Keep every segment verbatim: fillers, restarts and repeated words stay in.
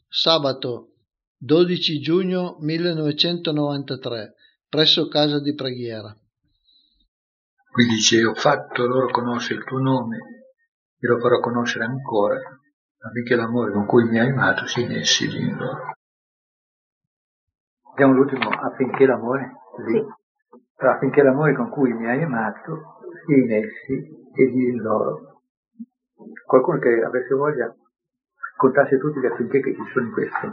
Sabato dodici giugno millenovecentonovantatré, presso casa di preghiera. Qui dice: ho fatto loro conoscere il tuo nome e lo farò conoscere ancora, affinché l'amore con cui mi hai amato sia in essi e in loro. Vediamo l'ultimo, affinché l'amore, così. Sì. Affinché l'amore con cui mi hai amato sia in essi e in loro. Qualcuno che avesse voglia contasse tutti gli affinché che ci sono in questo.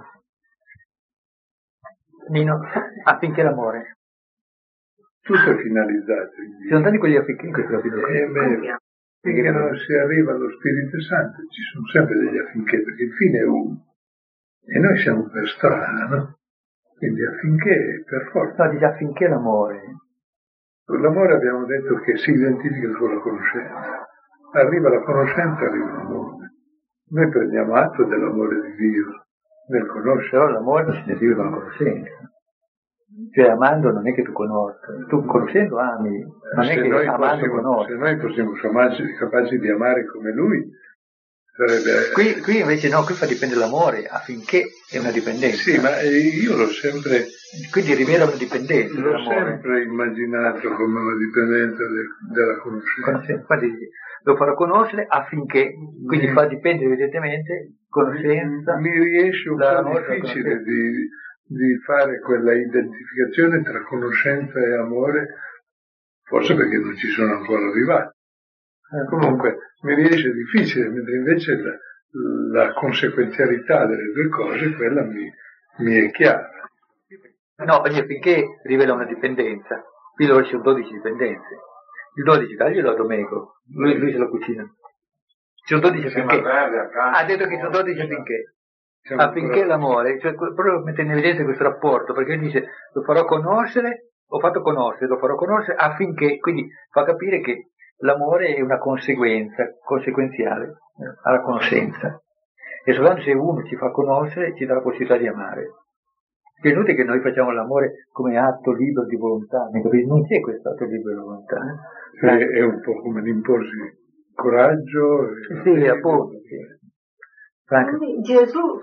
Nino, affinché l'amore. Tutto è finalizzato. Ci sono tanti quegli affinché in questo capitolo. Eh, beh, finché non si arriva allo Spirito Santo ci sono sempre degli affinché, perché il fine è uno. E noi siamo per strada, no? Quindi affinché, per forza. No, dice affinché l'amore. Con l'amore abbiamo detto che si identifica con la conoscenza. Arriva la conoscenza, arriva l'amore. Noi prendiamo atto dell'amore di Dio, nel conoscere. Però l'amore non si identifica con la conoscenza. Cioè amando non è che tu conosci, tu conoscendo ami, non se è che noi amando possiamo, conosci. Se noi fossimo capaci, capaci di amare come lui, sarebbe... Qui, qui invece no, qui fa dipendere l'amore affinché è una dipendenza. Sì, ma io l'ho sempre... Quindi rivela una dipendenza L'ho dell'amore. sempre immaginato come una dipendenza de, della conoscenza. conoscenza. Infatti lo farò conoscere affinché, quindi mm. fa dipendere evidentemente conoscenza. Mi riesce un po' difficile di... di fare quella identificazione tra conoscenza e amore, forse perché non ci sono ancora arrivato. Eh, comunque mi riesce difficile, mentre invece la, la conseguenzialità delle due cose, quella mi, mi è chiara. No, affinché rivela una dipendenza. Qui dove ci sono dodici dipendenze. Il dodici, taglielo a Domenico, lui, lui se lo cucina. Ci sono dodici affinché. Ha detto che ci sono dodici affinché. Affinché l'amore, cioè proprio mette in evidenza questo rapporto, perché dice lo farò conoscere, ho fatto conoscere, lo farò conoscere affinché, quindi fa capire che l'amore è una conseguenza, conseguenziale alla conoscenza. E soltanto se uno ci fa conoscere ci dà la possibilità di amare. È inutile che noi facciamo l'amore come atto libero di volontà, non c'è questo atto libero di volontà. Eh? È, è un po' come l'imporsi coraggio. E sì, e appunto. Sì. Quindi Gesù,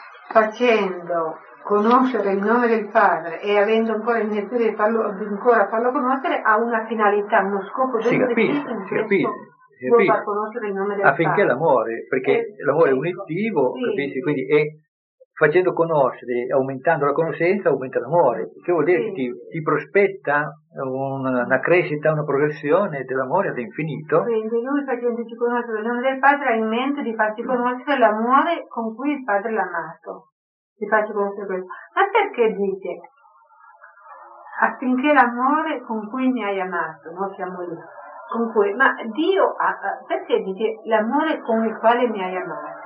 facendo conoscere il nome del Padre e avendo ancora il mezzo di farlo, ancora farlo conoscere, ha una finalità, uno scopo si capisce, si capisce, si capisce. Far conoscere il nome del affinché Padre. l'amore, perché eh, l'amore ecco, è unitivo, sì, capisci? Sì. Quindi è facendo conoscere, aumentando la conoscenza, aumenta l'amore, che vuol dire sì. che ti, ti prospetta una, una crescita, una progressione dell'amore all'infinito. Quindi lui, facendoci conoscere il nome del Padre, ha in mente di farci conoscere l'amore con cui il Padre l'ha amato. Di farci conoscere questo. Ma perché dice affinché l'amore con cui mi hai amato, noi siamo lì, con cui, ma Dio ha, perché dice l'amore con il quale mi hai amato?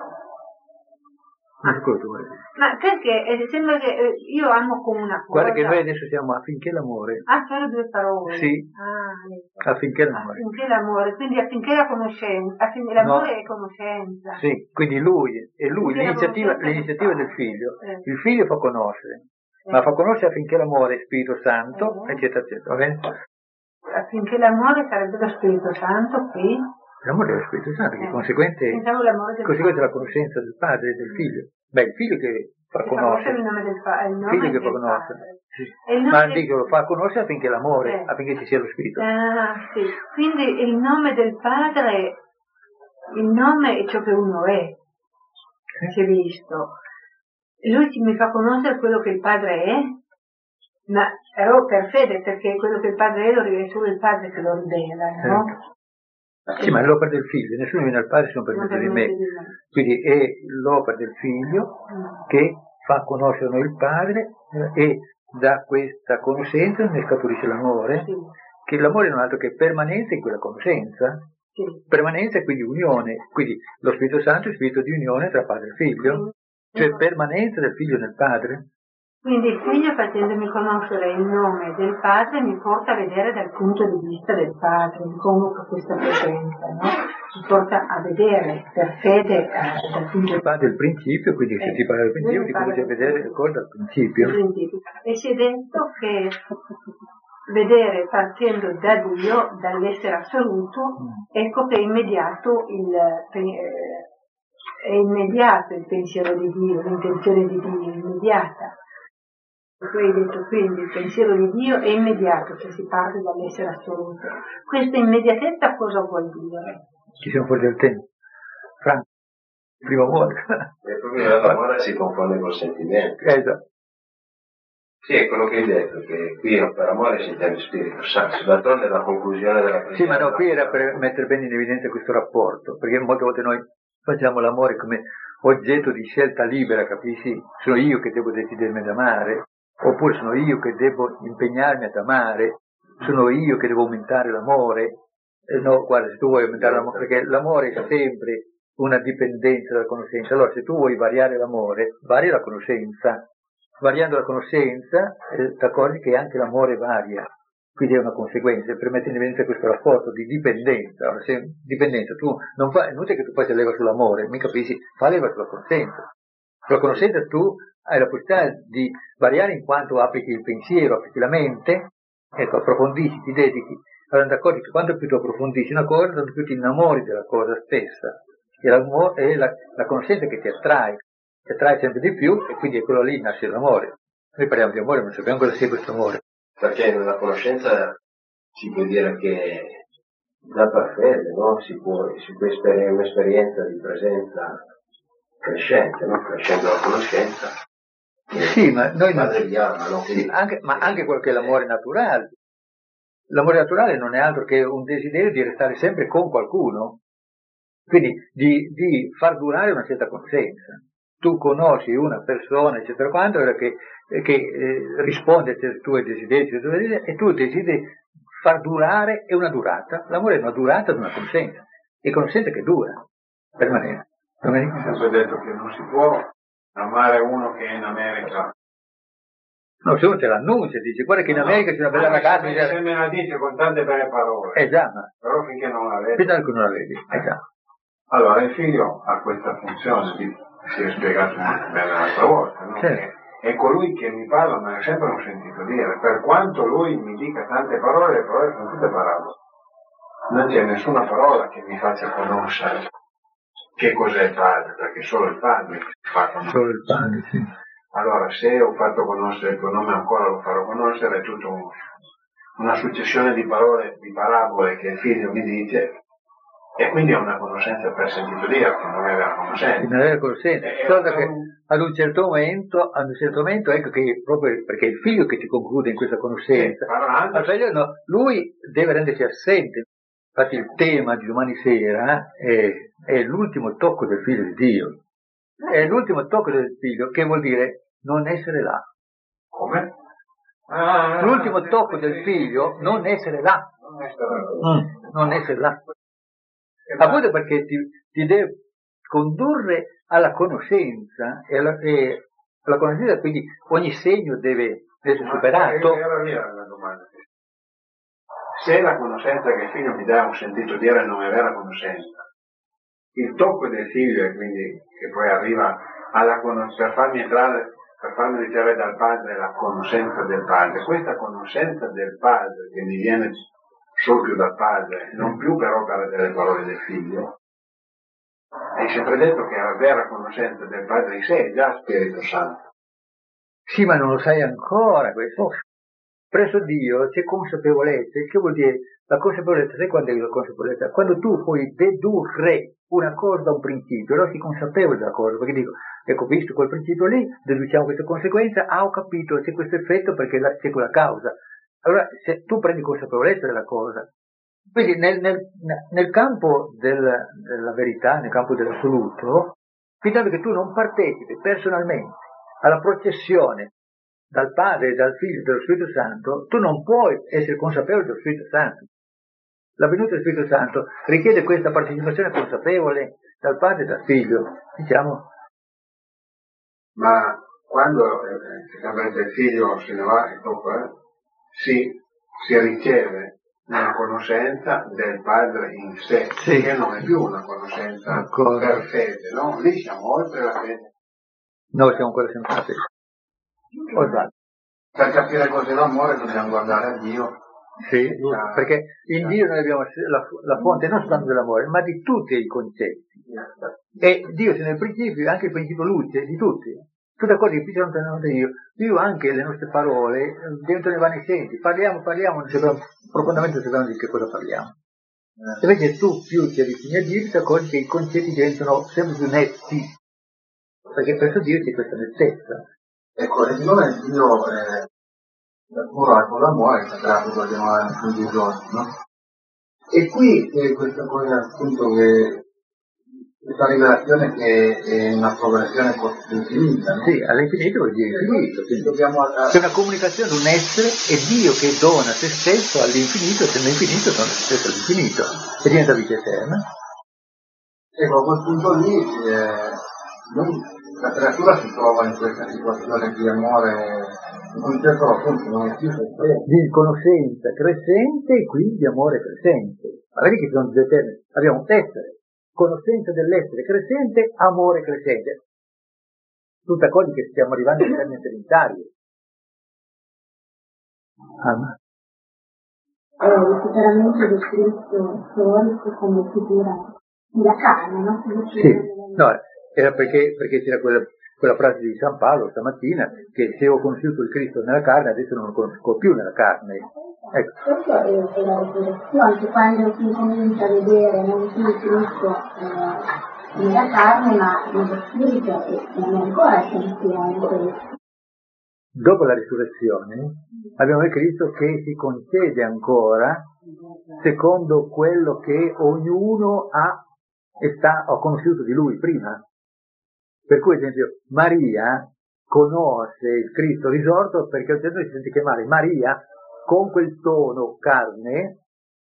Ma, ma perché eh, sembra che eh, io amo come una cosa. Guarda che noi adesso siamo affinché l'amore. Ah, solo due parole. Sì. Ah, ecco. Affinché l'amore. Affinché l'amore, quindi affinché la conoscenza, affinché l'amore no. è conoscenza. Sì, quindi lui è lui, l'iniziativa, l'iniziativa del figlio. Eh. Il figlio fa conoscere, eh. ma fa conoscere affinché l'amore è Spirito Santo, eh. eccetera, eccetera. Va bene? Affinché l'amore sarebbe lo Spirito Santo qui. L'amore dello Spirito Santo, che è conseguente, conseguente alla conoscenza del padre e del figlio. Beh, il figlio che fa conoscere. Il nome del pa- il nome figlio che del fa conoscere. Sì. Ma del... dico, lo fa conoscere affinché l'amore, eh. affinché ci sia lo Spirito. Ah, sì. Quindi il nome del padre, il nome è ciò che uno è. Eh? Si è visto. Lui mi fa conoscere quello che il padre è, ma però per fede, perché quello che il padre è, lo è solo il padre che lo rivela, no? Eh. Sì, ma è l'opera del figlio, nessuno viene al padre se non per mezzo di me. Quindi è l'opera del figlio che fa conoscere noi il padre e da questa conoscenza ne scaturisce l'amore, sì. che l'amore non è altro che permanenza in quella conoscenza, sì. permanenza e quindi unione, quindi lo Spirito Santo è il spirito di unione tra padre e figlio, sì. cioè permanenza del figlio nel padre. Quindi il figlio, facendomi conoscere il nome del padre, mi porta a vedere dal punto di vista del padre, mi convoca questa presenza, no? Mi porta a vedere per fede eh, dal punto di vista del principio, quindi se eh, ti parla del principio ti comincia a vedere le cose dal principio. principio. E si è detto che vedere partendo da Dio, dall'essere assoluto, mm. ecco che è immediato il... Eh, è immediato il pensiero di Dio, l'intenzione di Dio è immediata. Tu hai detto quindi il pensiero di Dio è immediato, se si parte dall'essere assoluto. Questa immediatezza cosa vuol dire? Ci siamo fuori del tempo. Franco, il primo amore. E proprio l'amore si confonde col sentimento. Esatto. Sì, è quello che hai detto, che qui per amore si intende Spirito Santo, d'altronde è la conclusione della preghiera. Sì, ma no, qui era per mettere bene in evidenza questo rapporto, perché molte volte noi facciamo l'amore come oggetto di scelta libera, capisci? Sono io che devo decidermi ad amare, oppure sono io che devo impegnarmi ad amare, sono io che devo aumentare l'amore. Eh, no, guarda, se tu vuoi aumentare l'amore, perché l'amore è sempre una dipendenza dalla conoscenza, allora se tu vuoi variare l'amore, varia la conoscenza. Variando la conoscenza, eh, ti accorgi che anche l'amore varia, quindi è una conseguenza, per mettere in evidenza questo rapporto di dipendenza. Allora, se dipendenza, tu non fai, è inutile che tu faccia leva sull'amore, mi capisci? Fa leva sulla conoscenza. Sulla conoscenza tu hai la possibilità di variare in quanto applichi il pensiero, applichi la mente, ecco, approfondisci, ti dedichi. Allora ti accorgi che quanto più tu approfondisci una cosa, tanto più ti innamori della cosa stessa. E la, è la, la conoscenza che ti attrae. Ti attrae sempre di più e quindi è quello lì nasce l'amore. Noi parliamo di amore, non sappiamo cosa sia questo amore. Perché nella conoscenza si può dire che da per fede, no? Si può, si può esperienza, un'esperienza di presenza crescente, no? Crescendo la conoscenza. Sì, ma noi non... no? Sì, anche, ma anche quello che è l'amore naturale. L'amore naturale non è altro che un desiderio di restare sempre con qualcuno, quindi di, di far durare una certa conoscenza. Tu conosci una persona, eccetera, quanto, che, che eh, risponde ai tuoi desideri, ai tuoi desideri, e tu desideri far durare, è una durata. L'amore è una durata di una conoscenza, e conoscenza che dura, permanente. Nel senso, è detto che non si può amare uno che è in America. No, se uno te l'annuncia, dice, guarda che in America c'è una bella ragazza. Se, se me la dice con tante belle parole. Eh già, ma... Però finché non la vedi. Finché non la vedi, eh già. Allora, il figlio ha questa funzione di... si è spiegato bene l'altra volta, no? Certo. E colui che mi parla me l'ha sempre ho sentito dire, per quanto lui mi dica tante parole, le parole sono tutte parabole. Non c'è nessuna parola che mi faccia conoscere che cos'è il padre, perché solo il padre fa conoscere. Solo il padre, sì. Allora, se ho fatto conoscere il tuo nome, ancora lo farò conoscere, è tutta un, una successione di parole, di parabole che il figlio mi dice. E quindi è una conoscenza per sentito dire, che non è vera conoscenza. Non è vera conoscenza, solo che ad un certo momento, ad un certo momento, ecco che proprio perché è il figlio che ti conclude in questa conoscenza, sì, parlando, figlio, no, lui deve rendersi assente. Infatti il tema di domani sera è, è l'ultimo tocco del figlio di Dio. È l'ultimo tocco del figlio, che vuol dire non essere là. Come? Ah, l'ultimo ah, tocco sì, del sì, figlio, sì, non essere là. Non essere là. Mm, non essere là. Appunto perché ti, ti deve condurre alla conoscenza e alla, e alla conoscenza, quindi ogni segno deve essere superato. Era lì la domanda. Se la conoscenza che il figlio mi dà, ho sentito dire, non è vera conoscenza, il tocco del figlio è quindi che poi arriva alla conoscenza, per farmi entrare, per farmi ricevere dal padre la conoscenza del padre, questa conoscenza del padre che mi viene solo più dal padre, non più per opera delle parole del figlio. Hai sempre detto che la vera conoscenza del padre in sé è già Spirito Santo. Sì, ma non lo sai ancora questo. Presso Dio c'è consapevolezza. Che vuol dire la consapevolezza? Sai quando è la consapevolezza? Quando tu puoi dedurre una cosa da un principio, allora sei consapevole della cosa, perché dico, ecco, visto quel principio lì, deduciamo questa conseguenza, ah, ho capito, c'è questo effetto perché la, c'è quella causa. Allora, se tu prendi consapevolezza della cosa, quindi nel, nel, nel campo del, della verità, nel campo dell'assoluto, fino che tu non partecipi personalmente alla processione dal Padre e dal Figlio e dallo Spirito Santo, tu non puoi essere consapevole dello Spirito Santo. La venuta del Spirito Santo richiede questa partecipazione consapevole dal Padre e dal Figlio, diciamo. Ma quando eh, il figlio se ne va e dopo eh, si, si riceve una conoscenza del Padre in sé, sì, che non è più una conoscenza ancora per fede, no? Lì siamo oltre la fede. Noi siamo ancora sempre la fede. Per capire cos'è l'amore dobbiamo guardare a Dio. Sì, perché in Dio noi abbiamo la, la fonte non soltanto dell'amore, ma di tutti i concetti. E Dio, se nel principio, è anche il principio luce di tutti. Tutte cose che più ci allontanano da Dio. Dio anche le nostre parole diventano evanescenti. Parliamo, parliamo, non sappiamo, profondamente non sappiamo di che cosa parliamo. Invece tu più ti avvicini a Dio, ti accorgi che i concetti diventano sempre più netti. Perché presso Dio c'è questa nettezza. Ecco, e siccome Dio è puro con l'amore, è creato per chiamare tutti i giorni, no? E qui eh, questa cosa appunto che questa rivelazione che è una progressione infinita, no? Sì, all'infinito vuol dire infinito. Dobbiamo, c'è una comunicazione di un essere e Dio che dona se stesso all'infinito, se nell'infinito dona se stesso all'infinito e diventa vita eterna. Ecco, a quel punto lì eh, noi, la creatura si trova in questa situazione di amore in cui certo appunto non è più sempre. Di conoscenza crescente e quindi di amore crescente. Ma vedi che sono due termini. Abbiamo un essere, conoscenza dell'essere crescente, amore crescente. Tutte cose che stiamo arrivando ai termini trinitari. Ah. È chiaramente descritto storico come figura della carne, no? Sì, no, era perché, perché c'era quella, quella frase di San Paolo stamattina che se ho conosciuto il Cristo nella carne adesso non lo conosco più nella carne. Ecco. Questo è, è la risurrezione, quando si comincia a vedere non più il Cristo eh, nella carne ma nello spirito e non è ancora attenzione questo. Dopo la risurrezione abbiamo il Cristo che si concede ancora secondo quello che ognuno ha e sta, ha conosciuto di lui prima. Per cui, ad esempio, Maria conosce il Cristo risorto perché al centro si sente chiamare Maria con quel tono carne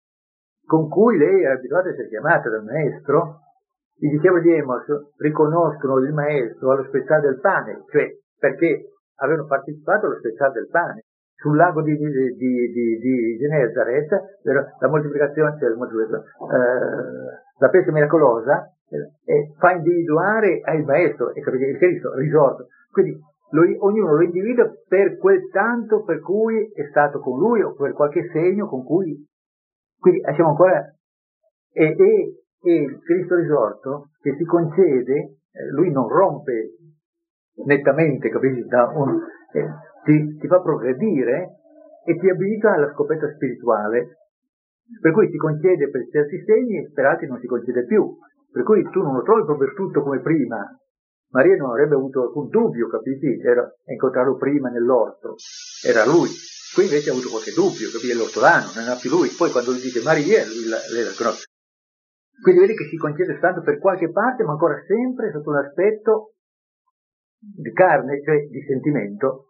con cui lei era abituata a essere chiamata dal maestro. I discepoli di Emos riconoscono il maestro allo spezzare del pane, cioè perché avevano partecipato allo spezzare del pane. Sul lago di, di, di, di, di Genesaret, la moltiplicazione, cioè la, moltiplicazione eh, la pesca miracolosa, eh, fa individuare il maestro, e capite, il Cristo risorto. Quindi lo, ognuno lo individua per quel tanto per cui è stato con lui, o per qualche segno con cui. Quindi siamo ancora. E, e, e il Cristo risorto che si concede, eh, lui non rompe nettamente, capisci? Da un, eh, ti, ti fa progredire e ti abitua alla scoperta spirituale, per cui ti concede per certi segni e per altri non si concede più, per cui tu non lo trovi proprio tutto come prima. Maria non avrebbe avuto alcun dubbio, capisci? Era incontrarlo prima nell'orto, era lui. Qui invece ha avuto qualche dubbio, capisci? È l'ortolano, non era più lui. Poi quando lui dice Maria, lui la, lei la conosce. Quindi vedi che si concede tanto per qualche parte, ma ancora sempre sotto un aspetto di carne, cioè di sentimento,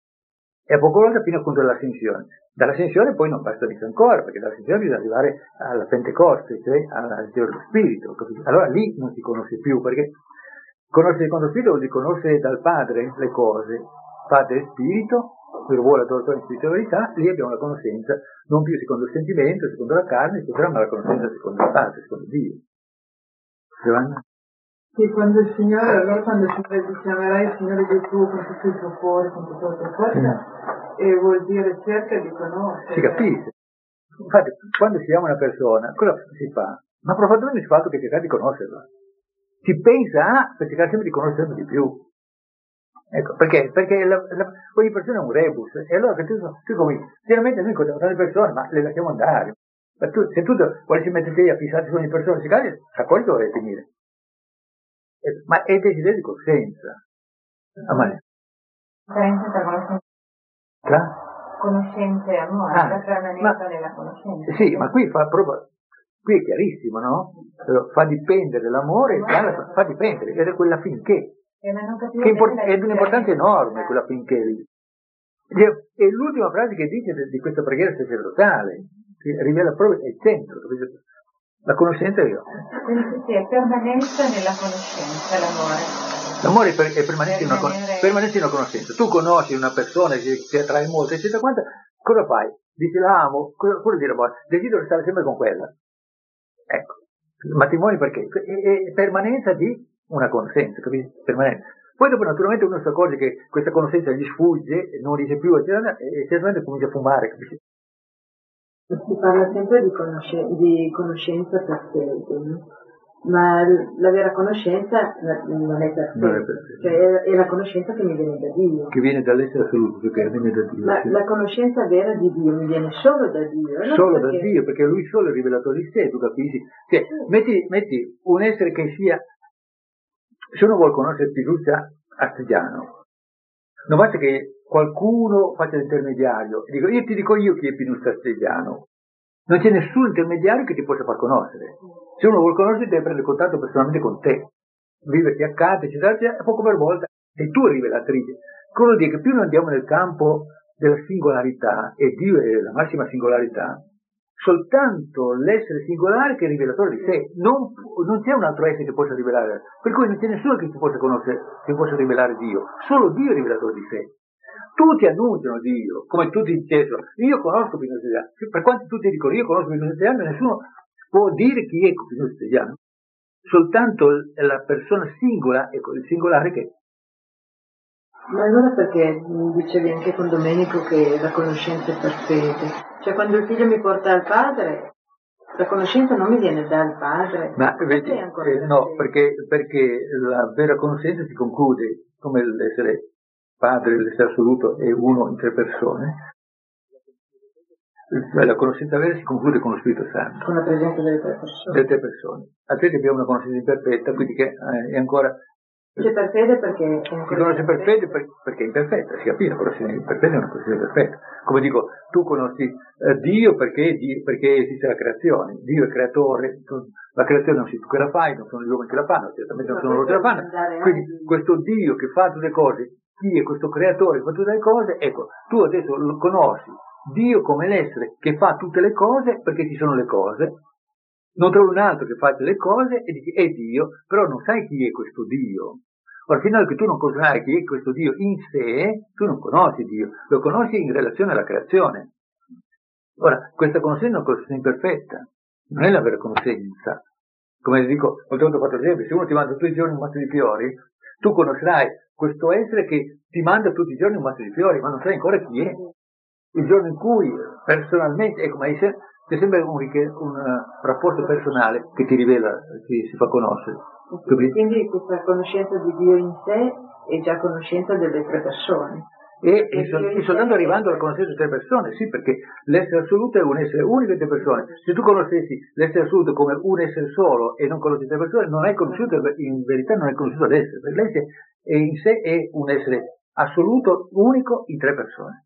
e a poco volta fino appunto all'ascensione. Dall'ascensione poi non basta mica ancora, perché dall'ascensione bisogna arrivare alla Pentecoste, cioè al Dio dello Spirito, capito? Allora lì non si conosce più, perché conoscere secondo Spirito vuol dire conoscere dal Padre le cose, Padre e Spirito, per vuole adoratore in spiritualità, lì abbiamo la conoscenza, non più secondo il sentimento, secondo la carne, ma la conoscenza secondo il Padre, secondo Dio. Giovanna? Sì, quando il Signore, allora quando il Signore dice amerai il Signore Gesù con tutto il tuo cuore, con tutta la tua forza, e vuol dire cerca di conoscere. Si capisce. Infatti, quando si ama una persona, cosa si fa? Ma probabilmente si fa altro che cercare di conoscerla. Si pensa a per cercare sempre di conoscere sempre di più. Ecco, perché? Perché la, la, ogni persona è un rebus, e allora che tu, tu cominci. Generalmente noi incontriamo tante persone, ma le lasciamo andare. Ma tu, se tu volessi metterti a fissare su ogni persona, si cade, a quale dovrei finire? Ma è il desiderio di coscienza. Amare. Differenza tra conoscenza, Tra? conoscenza e amore, Ah, la permanenza nella conoscenza. Sì, ma qui fa proprio, qui è chiarissimo, no? Fa dipendere l'amore, fa, fa dipendere, ed è quella finché. Eh, ma non capivo Che import- bene la è di un'importanza differenza. enorme quella finché lì. È l'ultima frase che dice di questa preghiera sacerdotale, che rivela proprio il centro, capito? La conoscenza è io. Quindi sì, è permanenza nella conoscenza, l'amore. L'amore è, per, è permanente, in una, permanente in una conoscenza. Tu conosci una persona che ti attrae molto, eccetera, quanto, cosa fai? Dici la amo, cosa vuol dire amore? Desidero stare sempre con quella. Ecco, il matrimonio perché? È, è permanenza di una conoscenza, capisci? Permanenza. Poi dopo naturalmente uno si accorge che questa conoscenza gli sfugge, non dice più, eccetera, e certamente comincia a fumare, capisci? Si parla sempre di, conosce- di conoscenza perfetta, no? Ma la vera conoscenza non è perfetta, Non è perfetta. cioè è, è la conoscenza che mi viene da Dio. Che viene dall'essere assoluto, perché viene da Dio. Ma sì. la conoscenza vera di Dio mi viene solo da Dio. non Solo perché... da Dio, perché Lui solo è il rivelatore di sé, tu capisci? Cioè, metti, metti un essere che sia, se uno vuole conoscere Piluccia Astigiano, non basta che qualcuno faccia l'intermediario, dico, io ti dico io chi è Piluccia Astigiano, non c'è nessun intermediario che ti possa far conoscere. Se uno vuole conoscere deve prendere contatto personalmente con te, viverti accanto, eccetera, eccetera, e poco per volta sei tu rivelatrice. Quello vuol dire che più noi andiamo nel campo della singolarità, e Dio è la massima singolarità, soltanto l'essere singolare che è il rivelatore di sé, non, non c'è un altro essere che possa rivelare, per cui non c'è nessuno che si possa conoscere, che possa rivelare Dio, solo Dio è il rivelatore di sé. Tutti annunciano Dio, come tutti dicessero, io conosco Pino Stegliano, per quanto tutti dicono io conosco Pino Stegliano, nessuno può dire chi è Pino Stegliano, soltanto la persona singola, ecco, il singolare che è. Ma allora perché dicevi anche con Domenico che la conoscenza è per fede? Cioè quando il figlio mi porta al padre, la conoscenza non mi viene dal padre. Ma vedi, eh, no, perché, perché la vera conoscenza si conclude come l'essere padre, l'essere assoluto è uno in tre persone. La conoscenza vera si conclude con lo Spirito Santo. Con la presenza delle tre persone. Delle tre persone. Altrimenti abbiamo una conoscenza imperfetta, quindi che eh, è ancora... C'è per fede perché... Si conosce per fede perché è imperfetta, si capisce, la conoscenza imperfetta è una conoscenza perfetta. Come dico, tu conosci eh, Dio perché, Dio perché esiste la creazione, Dio è creatore, tu, la creazione non sei tu che la fai, non sono gli uomini che la fanno, certamente non sono loro che la fanno, quindi questo Dio che fa tutte le cose, chi è questo creatore che fa tutte le cose, ecco, tu adesso lo conosci, Dio come l'essere che fa tutte le cose perché ci sono le cose, non trovi un altro che fa le cose e dici è Dio, però non sai chi è questo Dio. Ora, fino a che tu non conosci chi è questo Dio in sé, tu non conosci Dio, lo conosci in relazione alla creazione. Ora, questa conoscenza è una conoscenza imperfetta, non è la vera conoscenza. Come dico, molte volte ho fatto l'esempio, se uno ti manda tutti i giorni un mazzo di fiori, tu conoscerai questo essere che ti manda tutti i giorni un mazzo di fiori, ma non sai ancora chi è. Il giorno in cui personalmente, ecco, ma c'è sempre un, un uh, rapporto personale che ti rivela, che si fa conoscere. Quindi questa conoscenza di Dio in sé è già conoscenza delle tre persone. E, e, sol- e soltanto arrivando alla conoscenza delle tre persone, sì, perché l'essere assoluto è un essere unico di tre persone. Se tu conoscessi l'essere assoluto come un essere solo e non conosci tre persone, non hai conosciuto, in verità non hai conosciuto l'essere, perché l'essere è in sé è un essere assoluto, unico in tre persone.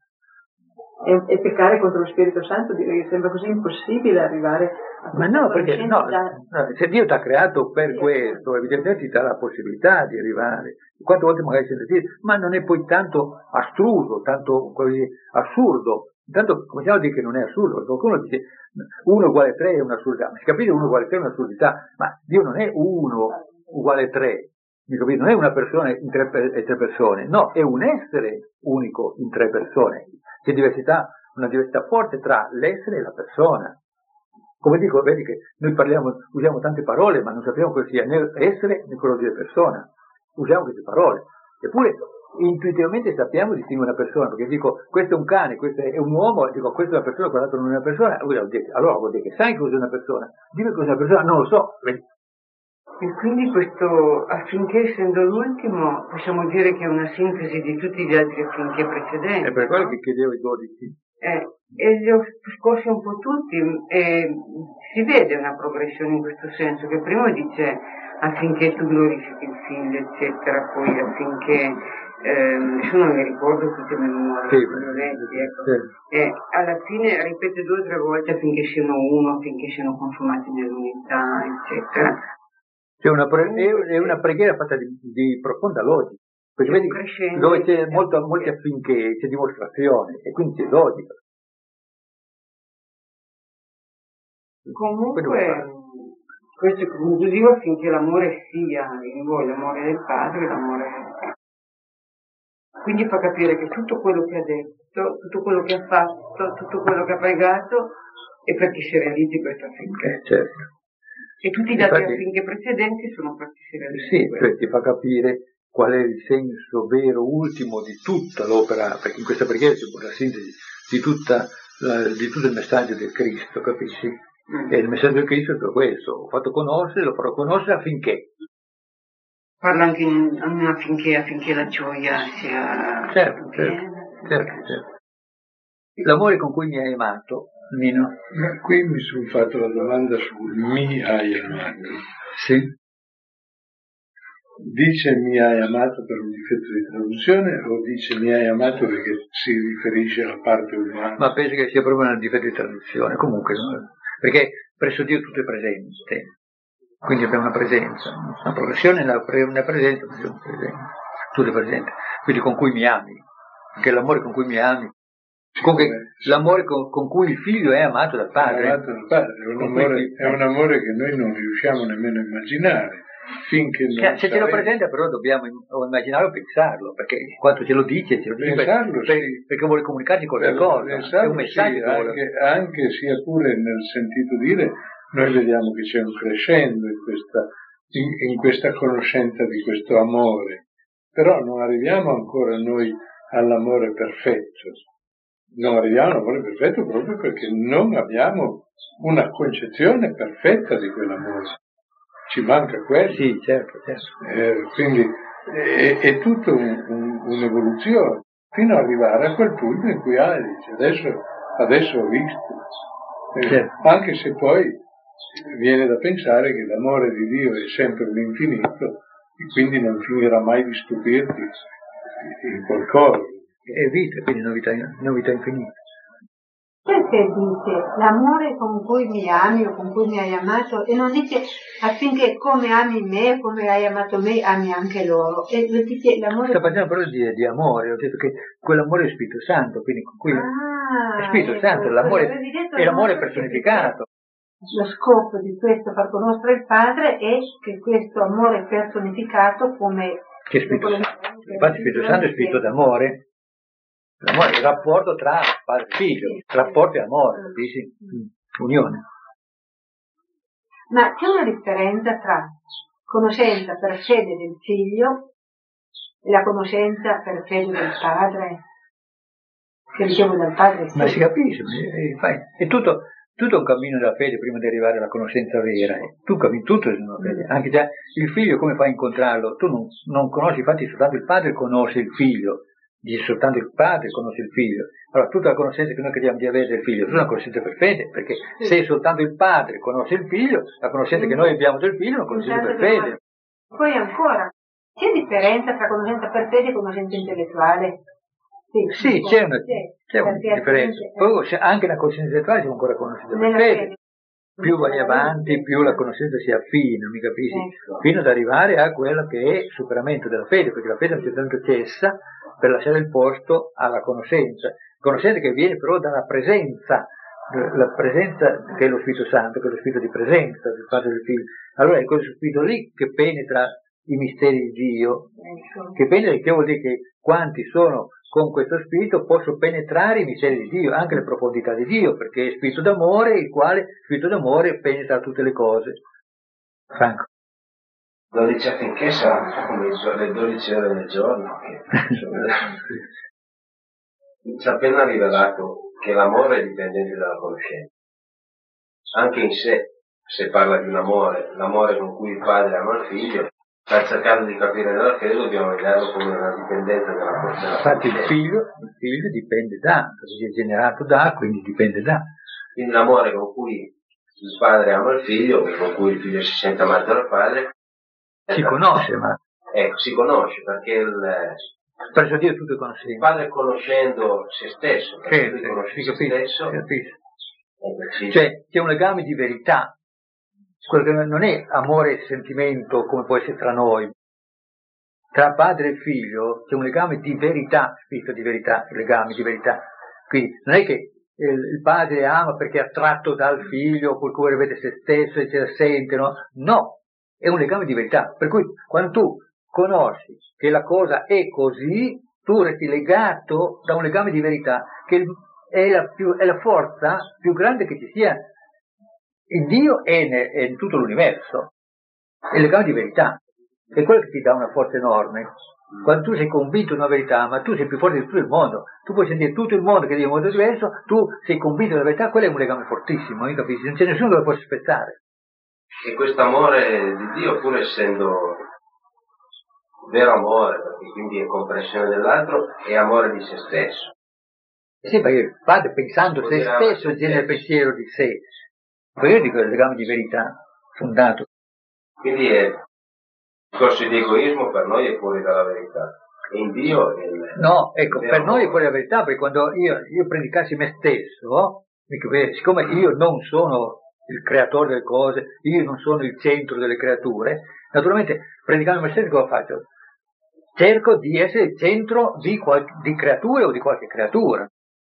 E, e peccare contro lo Spirito Santo direi che sembra così impossibile arrivare a ma no, perché no, da... no, se Dio ti ha creato per sì, questo, evidentemente ti dà la possibilità di arrivare. Quante volte magari sente dire, ma non è poi tanto astruso, tanto così assurdo. Intanto cominciamo a dire che non è assurdo, qualcuno dice uno uguale tre è un'assurdità, ma si capisce uno uguale tre è un'assurdità, ma Dio non è uno uguale tre, non è una persona in tre, e tre persone, no, è un essere unico in tre persone. C'è diversità, una diversità forte tra l'essere e la persona. Come dico, vedi che noi parliamo, usiamo tante parole, ma non sappiamo cosa sia né essere né quello di persona. Usiamo queste parole. Eppure intuitivamente sappiamo distinguere una persona, perché dico questo è un cane, questo è un uomo, dico questa è una persona, quell'altro non è una persona, allora vuol dire che sai cos'è una persona. Dimmi cos'è una persona, non lo so. Vedi. E quindi questo, affinché essendo l'ultimo, possiamo dire che è una sintesi di tutti gli altri affinché precedenti. È per quello che chiedevo i dodici. Eh, e li ho scossi un po' tutti e si vede una progressione in questo senso, che prima dice affinché tu glorifichi il figlio, eccetera, poi affinché, eh, nessuno mi ricordo tutte le memorie, sì, letti, ecco. Sì. E alla fine ripete due o tre volte affinché siano uno, affinché siano consumati nell'unità, eccetera. C'è una pre- è una preghiera fatta di, di profonda logica, perché vedi dove c'è molto, molti affinché c'è dimostrazione e quindi c'è logica. Comunque questo è conclusivo affinché l'amore sia in voi, l'amore del padre e l'amore del padre. Quindi fa capire che tutto quello che ha detto, tutto quello che ha fatto, tutto quello che ha pregato è perché si realizzi questo affinché. Eh, certo. E tutti gli altri affinché precedenti sono perché si realizzi. Sì, cioè ti fa capire qual è il senso vero ultimo di tutta l'opera, perché in questa preghiera c'è la sintesi di, tutta, la, di tutto il messaggio del Cristo, capisci? Mm. E il messaggio di Cristo è per questo, ho fatto conoscere, lo farò conoscere affinché. Parla anche in, affinché, affinché la gioia sia... Certo, certo, certo, certo. L'amore con cui mi hai amato, Nino? Ma qui mi sono fatto la domanda su mi hai amato. Sì. Dice mi hai amato per un difetto di traduzione o dice mi hai amato perché si riferisce alla parte umana? Ma penso che sia proprio un difetto di traduzione, comunque, no? Perché presso Dio tutto è presente, quindi abbiamo una presenza, una progressione, una presenza, tutto è presente, quindi con cui mi ami, perché l'amore con cui mi ami, comunque, l'amore con, con cui il figlio è amato dal padre. È amato dal padre, è un, amore, è un amore che noi non riusciamo nemmeno a immaginare. Finché non cioè, se saremo... ce lo presenta però dobbiamo immaginarlo o pensarlo, perché quanto ce lo dice, ce lo dice pensarlo, per, sì. perché vuole comunicarci qualcosa, è un messaggio sì, che vuole... anche, anche sia pure nel sentito dire, noi vediamo che c'è un crescendo in questa, in, in questa conoscenza di questo amore, però non arriviamo ancora noi all'amore perfetto, non arriviamo all'amore perfetto proprio perché non abbiamo una concezione perfetta di quell'amore. Ci manca quello. Sì, certo, certo. Eh, quindi è, è tutto un, un, un'evoluzione fino ad arrivare a quel punto in cui ah, dice, adesso, adesso ho visto. Eh, certo. Anche se poi viene da pensare che l'amore di Dio è sempre l'infinito e quindi non finirà mai di stupirti in qualcosa. È vita, quindi novità, novità infinita. Perché dice l'amore con cui mi ami o con cui mi hai amato e non dice affinché come ami me, come hai amato me, ami anche loro. E dice l'amore. Sta parlando però di, di amore, ho detto che quell'amore è Spirito Santo, quindi con cui ah, è Spirito ecco, Santo, l'amore è l'amore personificato. Lo scopo di questo far conoscere il Padre è che questo amore personificato come che è Spirito Santo. Infatti Spirito Santo è Spirito d'amore. L'amore è il rapporto tra padre e figlio, rapporto e amore, capisci? Unione. Ma c'è una differenza tra conoscenza per fede del figlio e la conoscenza per fede del padre, che ricevo dal padre? Ma si capisce, è tutto, tutto un cammino della fede prima di arrivare alla conoscenza vera. Tu cammini tutto nella fede, anche già il figlio come fai a incontrarlo? Tu non, non conosci, infatti soltanto il padre conosce il figlio. Dice soltanto il padre conosce il figlio. Allora tutta la conoscenza che noi crediamo di avere del figlio è una conoscenza per fede, perché sì. Se soltanto il padre conosce il figlio, la conoscenza sì. Che noi abbiamo del figlio è una conoscenza per fede. Poi ancora, c'è differenza tra conoscenza per fede e conoscenza intellettuale? Sì, sì c'è una, c'è una differenza. Poi anche la conoscenza intellettuale c'è ancora conoscenza per fede. fede. Più vai avanti, più la conoscenza si affina, mi capisci? Ecco. Fino ad arrivare a quello che è il superamento della fede, perché la fede a un certo punto cessa per lasciare il posto alla conoscenza. Conoscenza che viene però dalla presenza, la presenza che è lo Spirito Santo, che è lo Spirito di presenza del Padre e del Figlio. Allora è questo Spirito lì che penetra i misteri di Dio, che penetra, che vuol dire che quanti sono con questo Spirito possono penetrare i misteri di Dio, anche le profondità di Dio, perché è Spirito d'amore, il quale Spirito d'amore penetra tutte le cose. Franco. dodici affinché saranno come le dodici ore del giorno. Ci ha appena rivelato che l'amore è dipendente dalla conoscenza. Anche in sé, se parla di un amore, l'amore con cui il padre ama il figlio, sta cercando di capire nella fede, dobbiamo vederlo come una dipendenza della conoscenza. Infatti il figlio, il figlio dipende da, perché è generato da, quindi dipende da. Quindi l'amore con cui il padre ama il figlio, con cui il figlio si sente amato dal padre, si conosce, ma ecco, si conosce perché il, presso Dio tutto è conoscente. Il padre conoscendo se stesso, perché sì, lui conosce sì, se capisco, stesso, capisco. Sì. Cioè c'è un legame di verità, quello che non è amore e sentimento come può essere tra noi. Tra padre e figlio c'è un legame di verità, spirito di verità, legame di verità. Quindi non è che il padre ama perché è attratto dal figlio, per cui vede se stesso e ce la sente, no? No, è un legame di verità. Per cui quando tu conosci che la cosa è così, tu resti legato da un legame di verità, che è la, più, è la forza più grande che ci sia in Dio e in, e in tutto l'universo. È il legame di verità. È quello che ti dà una forza enorme. Quando tu sei convinto di una verità, ma tu sei più forte di tutto il mondo, tu puoi sentire tutto il mondo che dice in modo diverso, tu sei convinto della verità, quello è un legame fortissimo, mi capisci? Non c'è nessuno che lo possa spezzare. E questo amore di Dio, pur essendo vero amore, perché quindi è comprensione dell'altro, è amore di se stesso. Sì, perché il padre pensando se stesso genera il pensiero di sé. Poi io dico il legame di verità fondato. Quindi è il discorso di egoismo per noi è fuori dalla verità. E in Dio è il, no, ecco, il per noi è amore. fuori dalla verità, perché quando io, io predicassi me stesso, siccome io non sono il creatore delle cose, io non sono il centro delle creature, naturalmente predicando me stesso cosa faccio? Cerco di essere il centro di, qual- di creature o di qualche creatura.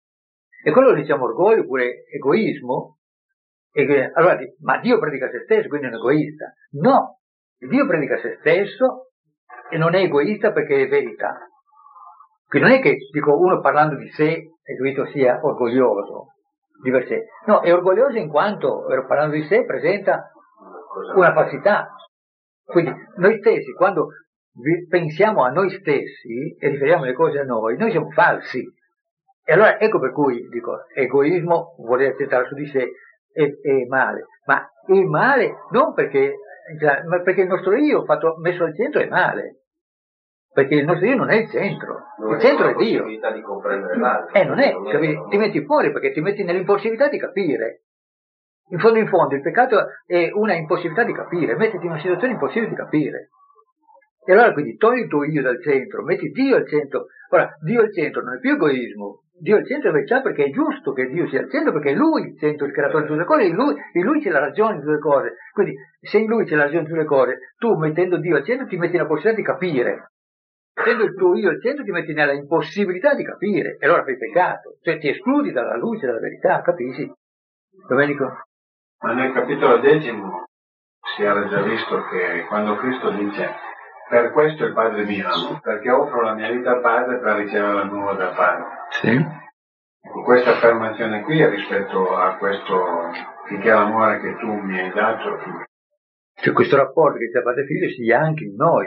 E quello lo diciamo orgoglio oppure egoismo. E che, allora, ma Dio predica se stesso, quindi è un egoista. No, Dio predica se stesso e non è egoista perché è verità. Quindi non è che dico uno parlando di sé e capito sia orgoglioso di per sé. No, è orgoglioso in quanto parlando di sé presenta una falsità. Quindi noi stessi, quando pensiamo a noi stessi e riferiamo le cose a noi, noi siamo falsi. E allora ecco per cui dico, egoismo vuol dire centrare su di sé è, è male, ma è male non perché, ma perché il nostro io fatto, messo al centro è male, perché il nostro io non è il centro, non il centro è Dio. Non è la possibilità di comprendere l'altro. Eh, non è, non capi, è ti metti fuori perché ti metti nell'impossibilità di capire. In fondo in fondo il peccato è una impossibilità di capire, mettiti in una situazione impossibile di capire. E allora quindi togli il tuo io dal centro, metti Dio al centro. Ora, Dio al centro non è più egoismo, Dio al centro è verità perché è giusto che Dio sia al centro, perché è Lui il centro, il creatore di tutte le cose, in Lui, in lui c'è la ragione di tutte le cose. Quindi se in Lui c'è la ragione di tutte le cose, tu mettendo Dio al centro ti metti nella possibilità di capire. Mettendo il tuo io al centro ti metti nella impossibilità di capire, e allora fai peccato, cioè ti escludi dalla luce della verità, capisci? Domenico? Ma nel capitolo decimo si era già visto che quando Cristo dice per questo il Padre mi ama, perché offro la mia vita al Padre per ricevere la nuova dal Padre. Sì. Questa affermazione qui è rispetto a questo finché l'amore che tu mi hai dato. Cioè questo rapporto che tra padre e figlio sia anche in noi.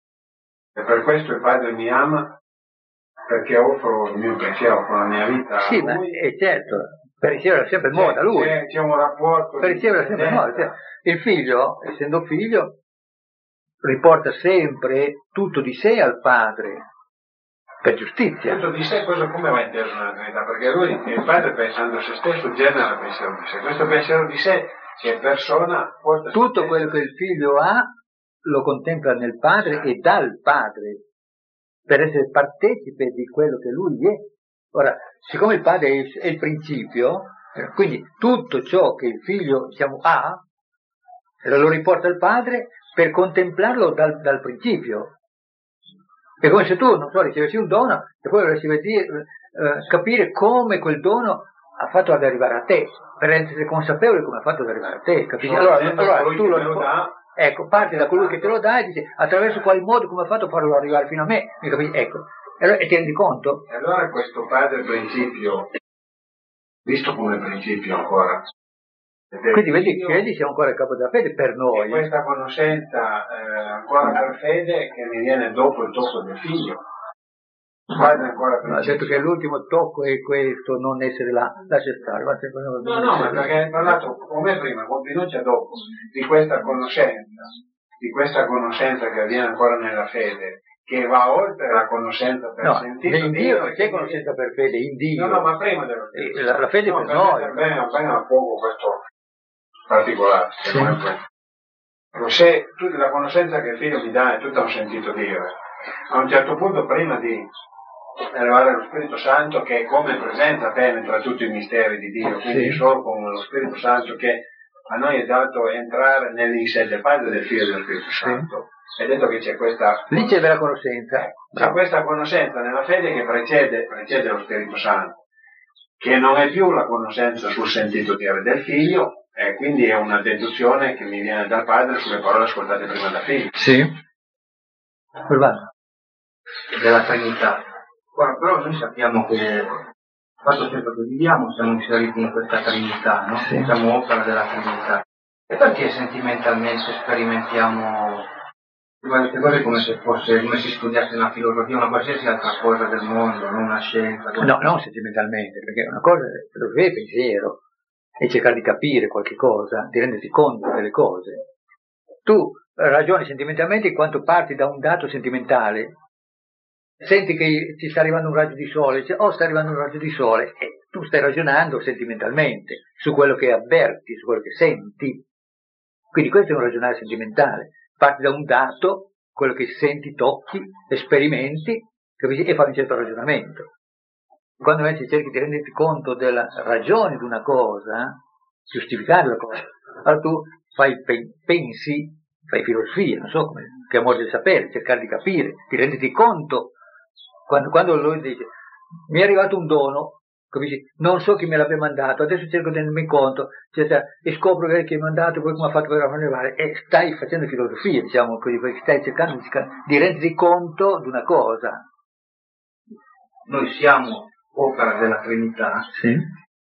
E per questo il Padre mi ama, perché offro il mio pensiero, offro la mia vita sì, a Lui. Sì, ma è certo, per ricevere sempre il modo da Lui. C'è, c'è un rapporto. Per ricevere sempre il modo. Cioè, il figlio, essendo figlio, riporta sempre tutto di sé al padre, per giustizia. Tutto di sé, cosa come va inteso nella Trinità? Perché lui, il padre pensando a se stesso, genera il pensiero di sé. Questo pensiero di sé, che è persona, porta tutto quello che il figlio ha, lo contempla nel padre e dal padre, per essere partecipe di quello che lui è. Ora, siccome il padre è il, è il principio, quindi tutto ciò che il figlio, diciamo, ha, lo riporta al padre per contemplarlo dal, dal principio. È come se tu, non so, ricevessi un dono e poi dovresti vedere, eh, capire come quel dono ha fatto ad arrivare a te, per essere consapevole come ha fatto ad arrivare a te, capisci? Allora, allora tu lo, lo dà, ecco, parti da colui che te lo dà e dici attraverso quale modo, come ha fatto a farlo arrivare fino a me, capisci? Ecco, e, allora, e ti rendi conto? E allora questo padre principio, visto come principio ancora, quindi vedi, vedi siamo ancora a capo della fede per noi. E questa conoscenza eh, ancora per fede che mi viene dopo il tocco del figlio. Padre ancora ha detto che l'ultimo tocco è questo, non essere là, lascia stare. Ma no, no, ma perché hai parlato come prima, con Pinuccia dopo, di questa conoscenza, di questa conoscenza che avviene ancora nella fede, che va oltre la conoscenza per no, sentito in Dio non c'è conoscenza per fede, in Dio. No, no, ma prima dello stesso. La, la fede no, per, per noi. Bene, appena a poco questo particolare. Sì. Se tu, la conoscenza che il figlio mi dà è tutta un sentito dire, a un certo punto prima di arrivare allo Spirito Santo che come presenza penetra tutti i misteri di Dio, quindi sì. Solo con lo Spirito Santo che a noi è dato entrare nell'inse del Padre, del Figlio e dello Spirito Santo. Sì. È detto che c'è questa... Lì c'è della conoscenza. Eh, c'è questa conoscenza nella fede che precede, precede lo Spirito Santo, che non è più la conoscenza sul sentito dire del Figlio, e quindi è una deduzione che mi viene dal Padre sulle parole ascoltate prima dal Figlio. Sì. Della Trinità. Ora, però noi sappiamo che il fatto sempre che viviamo siamo inseriti in questa Trinità, no? Sì. Siamo opera della Trinità. E perché sentimentalmente sperimentiamo Queste cose come se fosse, come se studiasse una filosofia, una qualsiasi altra cosa del mondo, non una scienza. No, non sentimentalmente, perché una cosa è filosofia e pensiero, e cercare di capire qualche cosa, di rendersi conto delle cose. Tu ragioni sentimentalmente in quanto parti da un dato sentimentale, senti che ti sta arrivando un raggio di sole, cioè, oh sta arrivando un raggio di sole, e tu stai ragionando sentimentalmente su quello che avverti, su quello che senti. Quindi questo è un ragionare sentimentale. Parti da un dato, quello che senti, tocchi, esperimenti, capisci? E fai un certo ragionamento. Quando invece cerchi di renderti conto della ragione di una cosa, giustificare la cosa, allora tu fai, pensi, fai filosofia, non so come, che amore del sapere, cercare di capire, di renderti conto. Quando, quando lui dice, mi è arrivato un dono, capisci? Non so chi me l'abbia mandato, adesso cerco di rendermi conto, cioè, e scopro che chi mi ha mandato, poi come ha fatto per arrivare, e stai facendo filosofia, diciamo così, stai cercando di, di renderti conto di una cosa. Noi siamo opera della Trinità. Sì.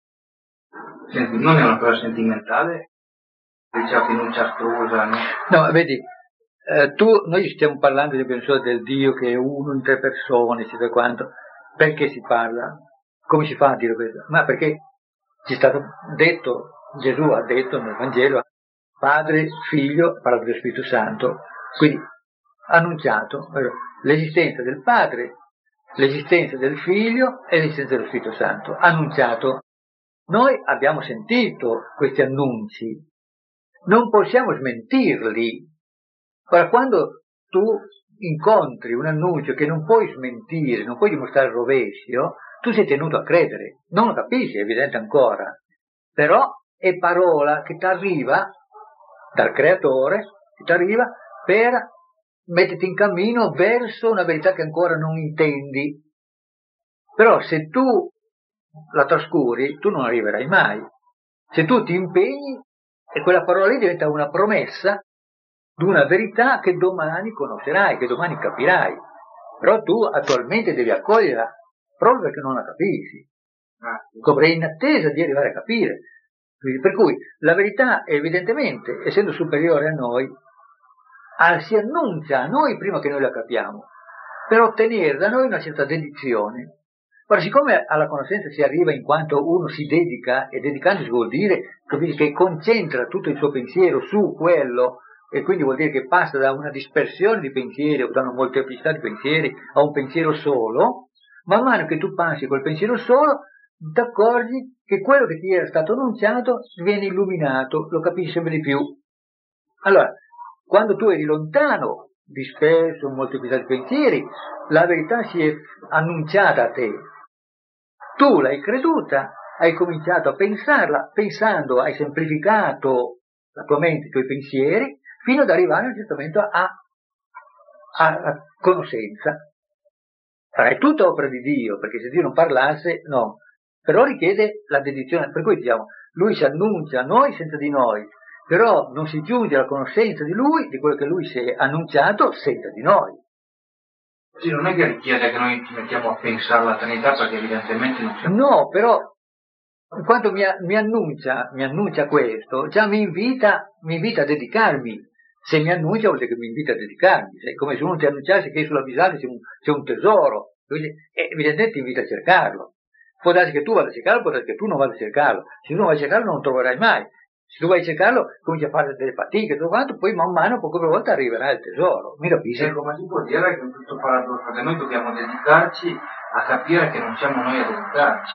Senti, non è una cosa sentimentale, diciamo fiducia astrusa, no? No, vedi, eh, tu, noi stiamo parlando di penso, del Dio che è uno in tre persone, eccetera quanto, perché si parla? Come si fa a dire questo? Ma perché ci è stato detto, Gesù ha detto nel Vangelo, Padre, Figlio, parola dello Spirito Santo, quindi annunciato l'esistenza del Padre, l'esistenza del Figlio e l'esistenza dello Spirito Santo, annunciato. Noi abbiamo sentito questi annunci, non possiamo smentirli. Ora, quando tu incontri un annuncio che non puoi smentire, non puoi dimostrare il rovescio, tu sei tenuto a credere, non lo capisci, è evidente ancora, però è parola che ti arriva dal Creatore, che ti arriva per metterti in cammino verso una verità che ancora non intendi. Però se tu la trascuri, tu non arriverai mai. Se tu ti impegni, e quella parola lì diventa una promessa di una verità che domani conoscerai, che domani capirai. Però tu attualmente devi accoglierla proprio perché non la capisci. Come in attesa di arrivare a capire. Per cui la verità, evidentemente, essendo superiore a noi, si annuncia a noi prima che noi la capiamo, per ottenere da noi una certa dedizione. Ora, siccome alla conoscenza si arriva in quanto uno si dedica, e dedicandosi vuol dire che concentra tutto il suo pensiero su quello, e quindi vuol dire che passa da una dispersione di pensieri o da una molteplicità di pensieri a un pensiero solo, man mano che tu passi quel pensiero solo, ti accorgi che quello che ti era stato annunciato viene illuminato, lo capisci sempre di più. Allora, quando tu eri lontano, disperso, molteplicità di pensieri, la verità si è annunciata a te. Tu l'hai creduta, hai cominciato a pensarla, pensando hai semplificato la tua mente, i tuoi pensieri, fino ad arrivare a un certo momento a, a, a conoscenza. Allora, è tutta opera di Dio, perché se Dio non parlasse, no. Però richiede la dedizione, per cui diciamo, Lui si annuncia a noi senza di noi, però non si giunge alla conoscenza di Lui, di quello che Lui si è annunciato senza di noi. Sì, non è che richiede che noi ci mettiamo a pensare alla Trinità, perché evidentemente non siamo... No, però, in quanto mi, mi, annuncia, mi annuncia questo, già mi invita, mi invita a dedicarmi. Se mi annuncia vuol dire che mi invita a dedicarmi. È come se uno ti annunciasse che sulla Bisaglia c'è un, c'è un tesoro, e evidentemente ti invita a cercarlo. Può darsi che tu vada a cercarlo, può darsi che tu non vada a cercarlo. Se tu non vai a cercarlo non lo troverai mai. Se tu vai a cercarlo, cominci a fare delle fatiche, tutto quanto, poi man mano, poco per volta, arriverà il tesoro. Mi capisci? Ecco, ma si può dire che in questo paradosso che noi dobbiamo dedicarci a capire che non siamo noi a dedicarci.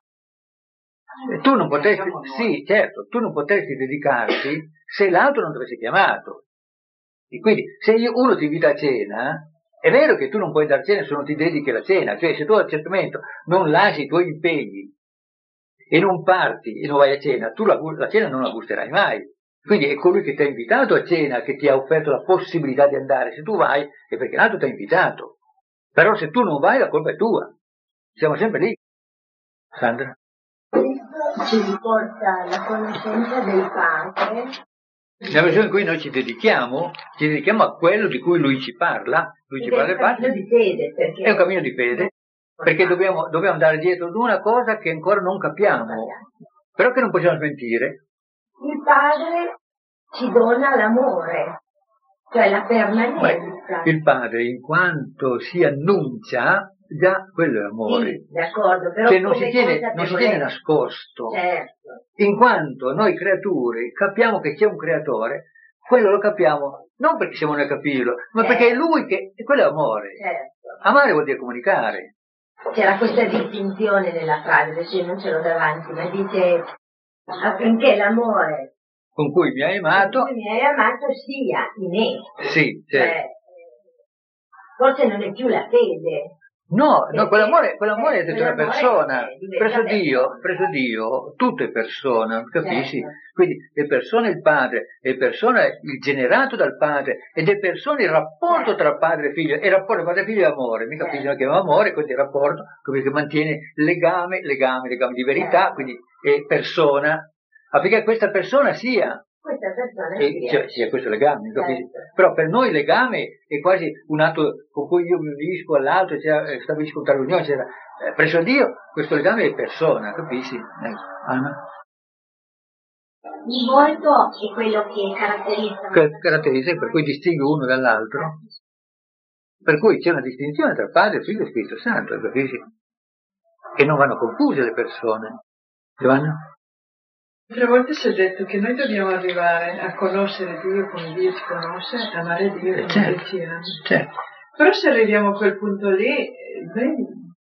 E tu non potresti, sì, certo, tu non potresti dedicarti se l'altro non ti avesse chiamato. E quindi, se uno ti invita a cena, è vero che tu non puoi dar cena se non ti dedichi alla cena, cioè se tu a un certo momento non lasci i tuoi impegni e non parti e non vai a cena, tu la, la cena non la gusterai mai. Quindi è colui che ti ha invitato a cena che ti ha offerto la possibilità di andare. Se tu vai è perché l'altro ti ha invitato. Però se tu non vai la colpa è tua. Siamo sempre lì. Sandra? Cristo ci riporta la conoscenza del Padre. Nella misura in cui noi ci dedichiamo, ci dedichiamo a quello di cui Lui ci parla, Lui ci parla del Padre. È un cammino di fede. Perché... È un cammino di fede. Perché dobbiamo, dobbiamo andare dietro ad una cosa che ancora non capiamo, però che non possiamo smentire. Il Padre ci dona l'amore, Cioè la permanenza. Il padre, in quanto si annuncia, già quello è amore. Sì, d'accordo, però cioè non si, come tiene, non si tiene consapevolezza. nascosto. Certo. In quanto noi creature capiamo che c'è un creatore, quello lo capiamo non perché siamo noi a capirlo, ma Certo. perché è lui che, e quello è amore. Certo. Amare vuol dire comunicare. C'era questa distinzione nella frase, adesso io non ce l'ho davanti, ma dice affinché l'amore Con cui mi hai amato. con cui mi hai amato sia in me. Sì, certo. Cioè, forse non è più la fede. No, no, Perché- quell'amore, quell'amore è di una quell'amore persona. è- diventa Preso Dio, persona. preso Dio, tutto è persona, capisci? Certo. Quindi è persona il padre, è persona il generato dal padre, ed è persona il rapporto Certo. tra padre e figlio, e il rapporto tra padre e figlio è amore, mica Certo. bisogna chiamare amore, quindi è rapporto che mantiene legame, legame, legame di verità, Certo. quindi è persona, affinché questa persona sia. Questa persona E, sia. cioè, sia questo legame, capisci? Certo. Però per noi legame è quasi un atto con cui io mi unisco all'altro, cioè, stabilisco un riunione, eccetera. Eh, presso Dio questo legame è persona, capisci? Eh, Anna? Il volto è quello che caratterizza. Che caratterizza, per cui distingue uno dall'altro. Per cui c'è una distinzione tra Padre, Figlio e Spirito Santo, capisci? E non vanno confuse le persone. Giovanna? Altre volte si è detto che noi dobbiamo arrivare a conoscere Dio come Dio ci conosce, amare Dio come Certo. Dio ci ama. Certo. Però se arriviamo a quel punto lì, eh, noi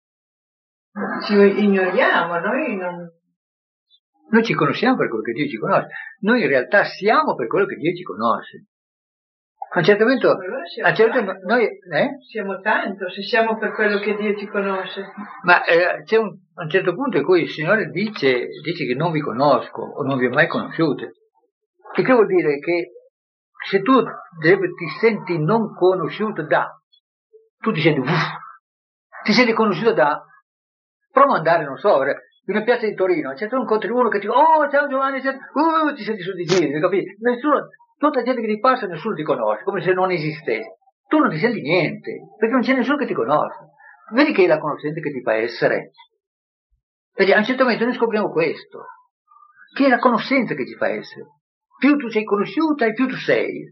ci ignoriamo, noi non... Noi ci conosciamo per quello che Dio ci conosce. Noi in realtà siamo per quello che Dio ci conosce. A un certo punto, Allora siamo a un certo punto tanto. noi, eh? Siamo tanto, se siamo per quello che Dio ci conosce. Ma eh, c'è un, a un certo punto in cui il Signore dice, dice che non vi conosco o non vi ho mai conosciute. E che vuol dire che se tu deve, ti senti non conosciuto da, tu ti senti, uff, ti senti conosciuto da, prova ad andare, non so, in una piazza di Torino, c'è un incontri uno che ti dice, oh ciao Giovanni, ciao, uh, ti senti su di giri, capisci? Nessuno, tutta la gente che ti passa, nessuno ti conosce, come se non esistesse. Tu non ti senti niente, perché non c'è nessuno che ti conosce. Vedi che è la conoscenza che ti fa essere. Vedi, a un certo momento noi scopriamo questo, che è la conoscenza che ti fa essere. Più tu sei conosciuta e più tu sei.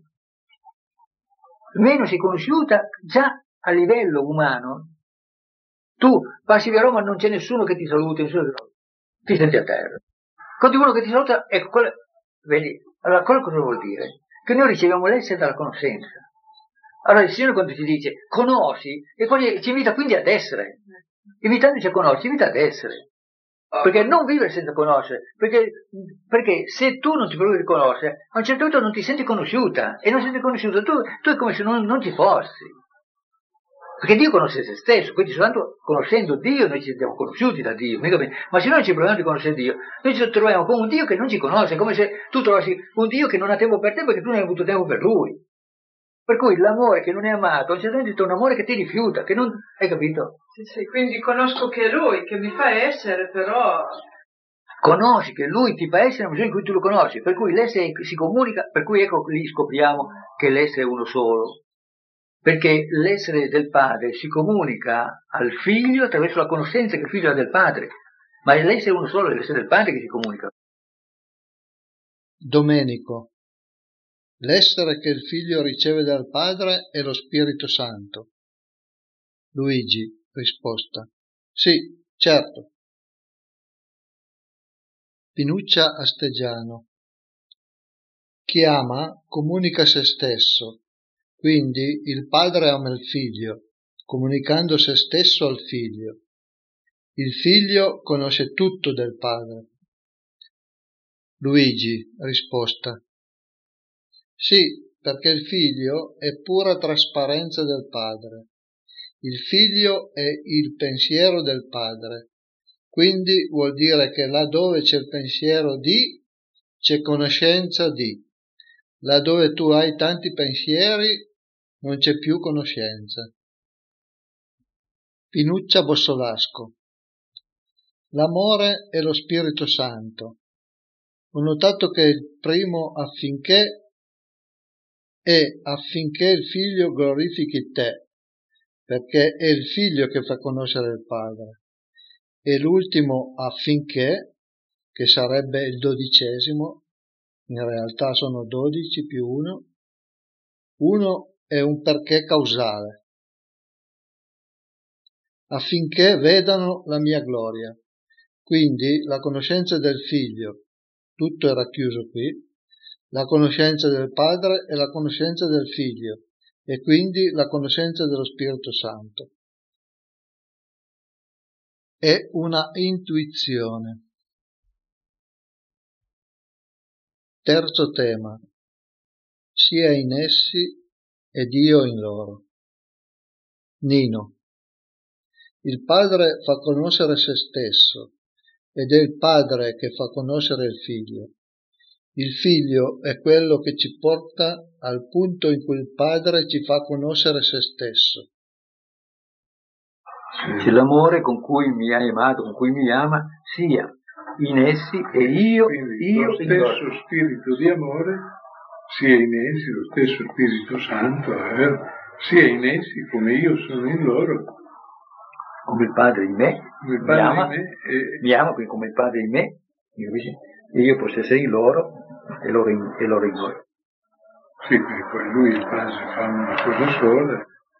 Meno sei conosciuta, già a livello umano, tu passi via Roma, non c'è nessuno che ti saluta, nessuno che... ti senti a terra. Quando uno che ti saluta, ecco, quello... vedi, allora quello cosa vuol dire? Che noi riceviamo l'essere dalla conoscenza. Allora il Signore quando ci dice conosci, e poi ci invita quindi ad essere, invitandoci a conoscere, ci invita ad essere. Perché non vivere senza conoscere, perché, perché se tu non ti provi a riconoscere, a un certo punto non ti senti conosciuta, e non senti conosciuta, tu, tu è come se non, non ci fossi. Perché Dio conosce se stesso, quindi soltanto conoscendo Dio noi ci sentiamo conosciuti da Dio, ma se noi ci proviamo di conoscere Dio, noi ci troviamo con un Dio che non ci conosce, come se tu trovassi un Dio che non ha tempo per te perché tu non hai avuto tempo per Lui. Per cui l'amore che non è amato, a un certo punto è un amore che ti rifiuta, che non... hai capito? Sì, sì, quindi conosco che è Lui, che mi fa essere, però... Conosci che Lui ti fa essere nel momento in cui tu lo conosci, per cui l'essere si comunica, per cui ecco lì scopriamo che l'essere è uno solo. Perché l'essere del padre si comunica al figlio attraverso la conoscenza che il figlio ha del padre, ma è l'essere uno solo, è l'essere del padre che si comunica. Domenico. L'essere che il figlio riceve dal padre è lo Spirito Santo. Luigi, risposta. Sì, certo. Pinuccia Astegiano. Chi ama comunica se stesso. Quindi il padre ama il figlio, comunicando se stesso al figlio. Il figlio conosce tutto del padre. Luigi, risposta. Sì, perché il figlio è pura trasparenza del padre. Il figlio è il pensiero del padre. Quindi vuol dire che laddove c'è il pensiero di, c'è conoscenza di. Laddove tu hai tanti pensieri, non c'è più conoscenza. Pinuccia Bossolasco. L'amore è lo Spirito Santo. Ho notato che il primo affinché è affinché il figlio glorifichi te, perché è il figlio che fa conoscere il padre. E l'ultimo affinché, che sarebbe il dodicesimo, in realtà sono dodici più uno, Uno è un perché causale, affinché vedano la mia gloria. Quindi la conoscenza del Figlio, tutto è racchiuso qui, la conoscenza del Padre e la conoscenza del Figlio, e quindi la conoscenza dello Spirito Santo. È una intuizione. Terzo tema. Sia in essi ed io in loro. Nino. Il Padre fa conoscere se stesso ed è il Padre che fa conoscere il Figlio. Il Figlio è quello che ci porta al punto in cui il Padre ci fa conoscere se stesso. C'è l'amore con cui mi hai amato, con cui mi ama, sia in essi e io, Quindi io lo stesso spirito di amore sia in essi, lo stesso Spirito Santo, eh, sia in essi come io sono in loro. Come il Padre in me, Come il mi Padre ama, in me e... mi ama, quindi come il Padre in me, io, e io posso essere in loro e loro in, e loro in noi. Sì, perché poi lui e il Padre fanno una cosa sola,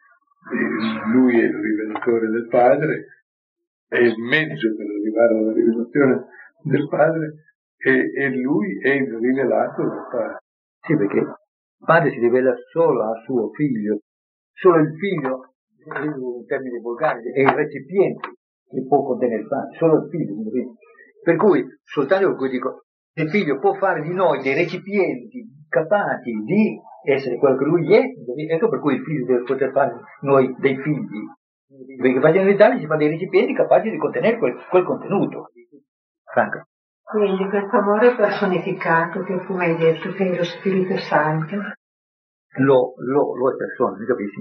e lui è il rivelatore del Padre, è il mezzo per arrivare alla rivelazione del Padre, e, e lui è il rivelato del Padre. Sì, perché il Padre si rivela solo al suo Figlio, solo il Figlio, in termini volgari, è il recipiente che può contenere il Padre, solo il Figlio. Per cui, soltanto per cui dico, il Figlio può fare di noi dei recipienti capaci di essere quello che Lui è, ecco per cui il Figlio deve poter fare noi dei figli, perché facendo l'Italia si fa dei recipienti capaci di contenere quel, quel contenuto. Franco. Quindi questo amore personificato che tu mi hai detto che è lo Spirito Santo. Lo, lo, lo è persona, mi capisci?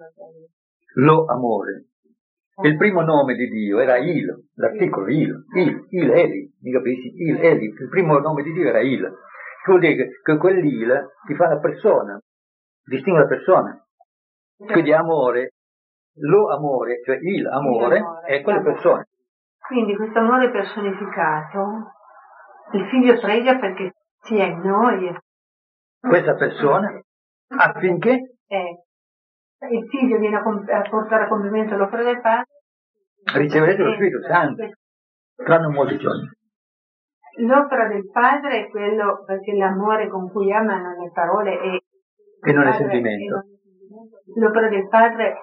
Lo amore. Il primo nome di Dio era Il, l'articolo Il, Il, Il Eli, mi capisci? Il Eli, il primo nome di Dio era Il. Che vuol dire che, che quell'Il ti fa la persona, distingue la persona. Quindi amore, lo amore, cioè il amore, amore è quelle persone. Quindi questo amore personificato, il Figlio prega perché sia in noi. Questa persona, affinché eh, il Figlio viene a, comp- a portare a compimento l'opera del Padre, riceverete lo Spirito Santo tra non molti giorni. L'opera del Padre è quello perché l'amore con cui amano le parole è e non è sentimento. L'opera del Padre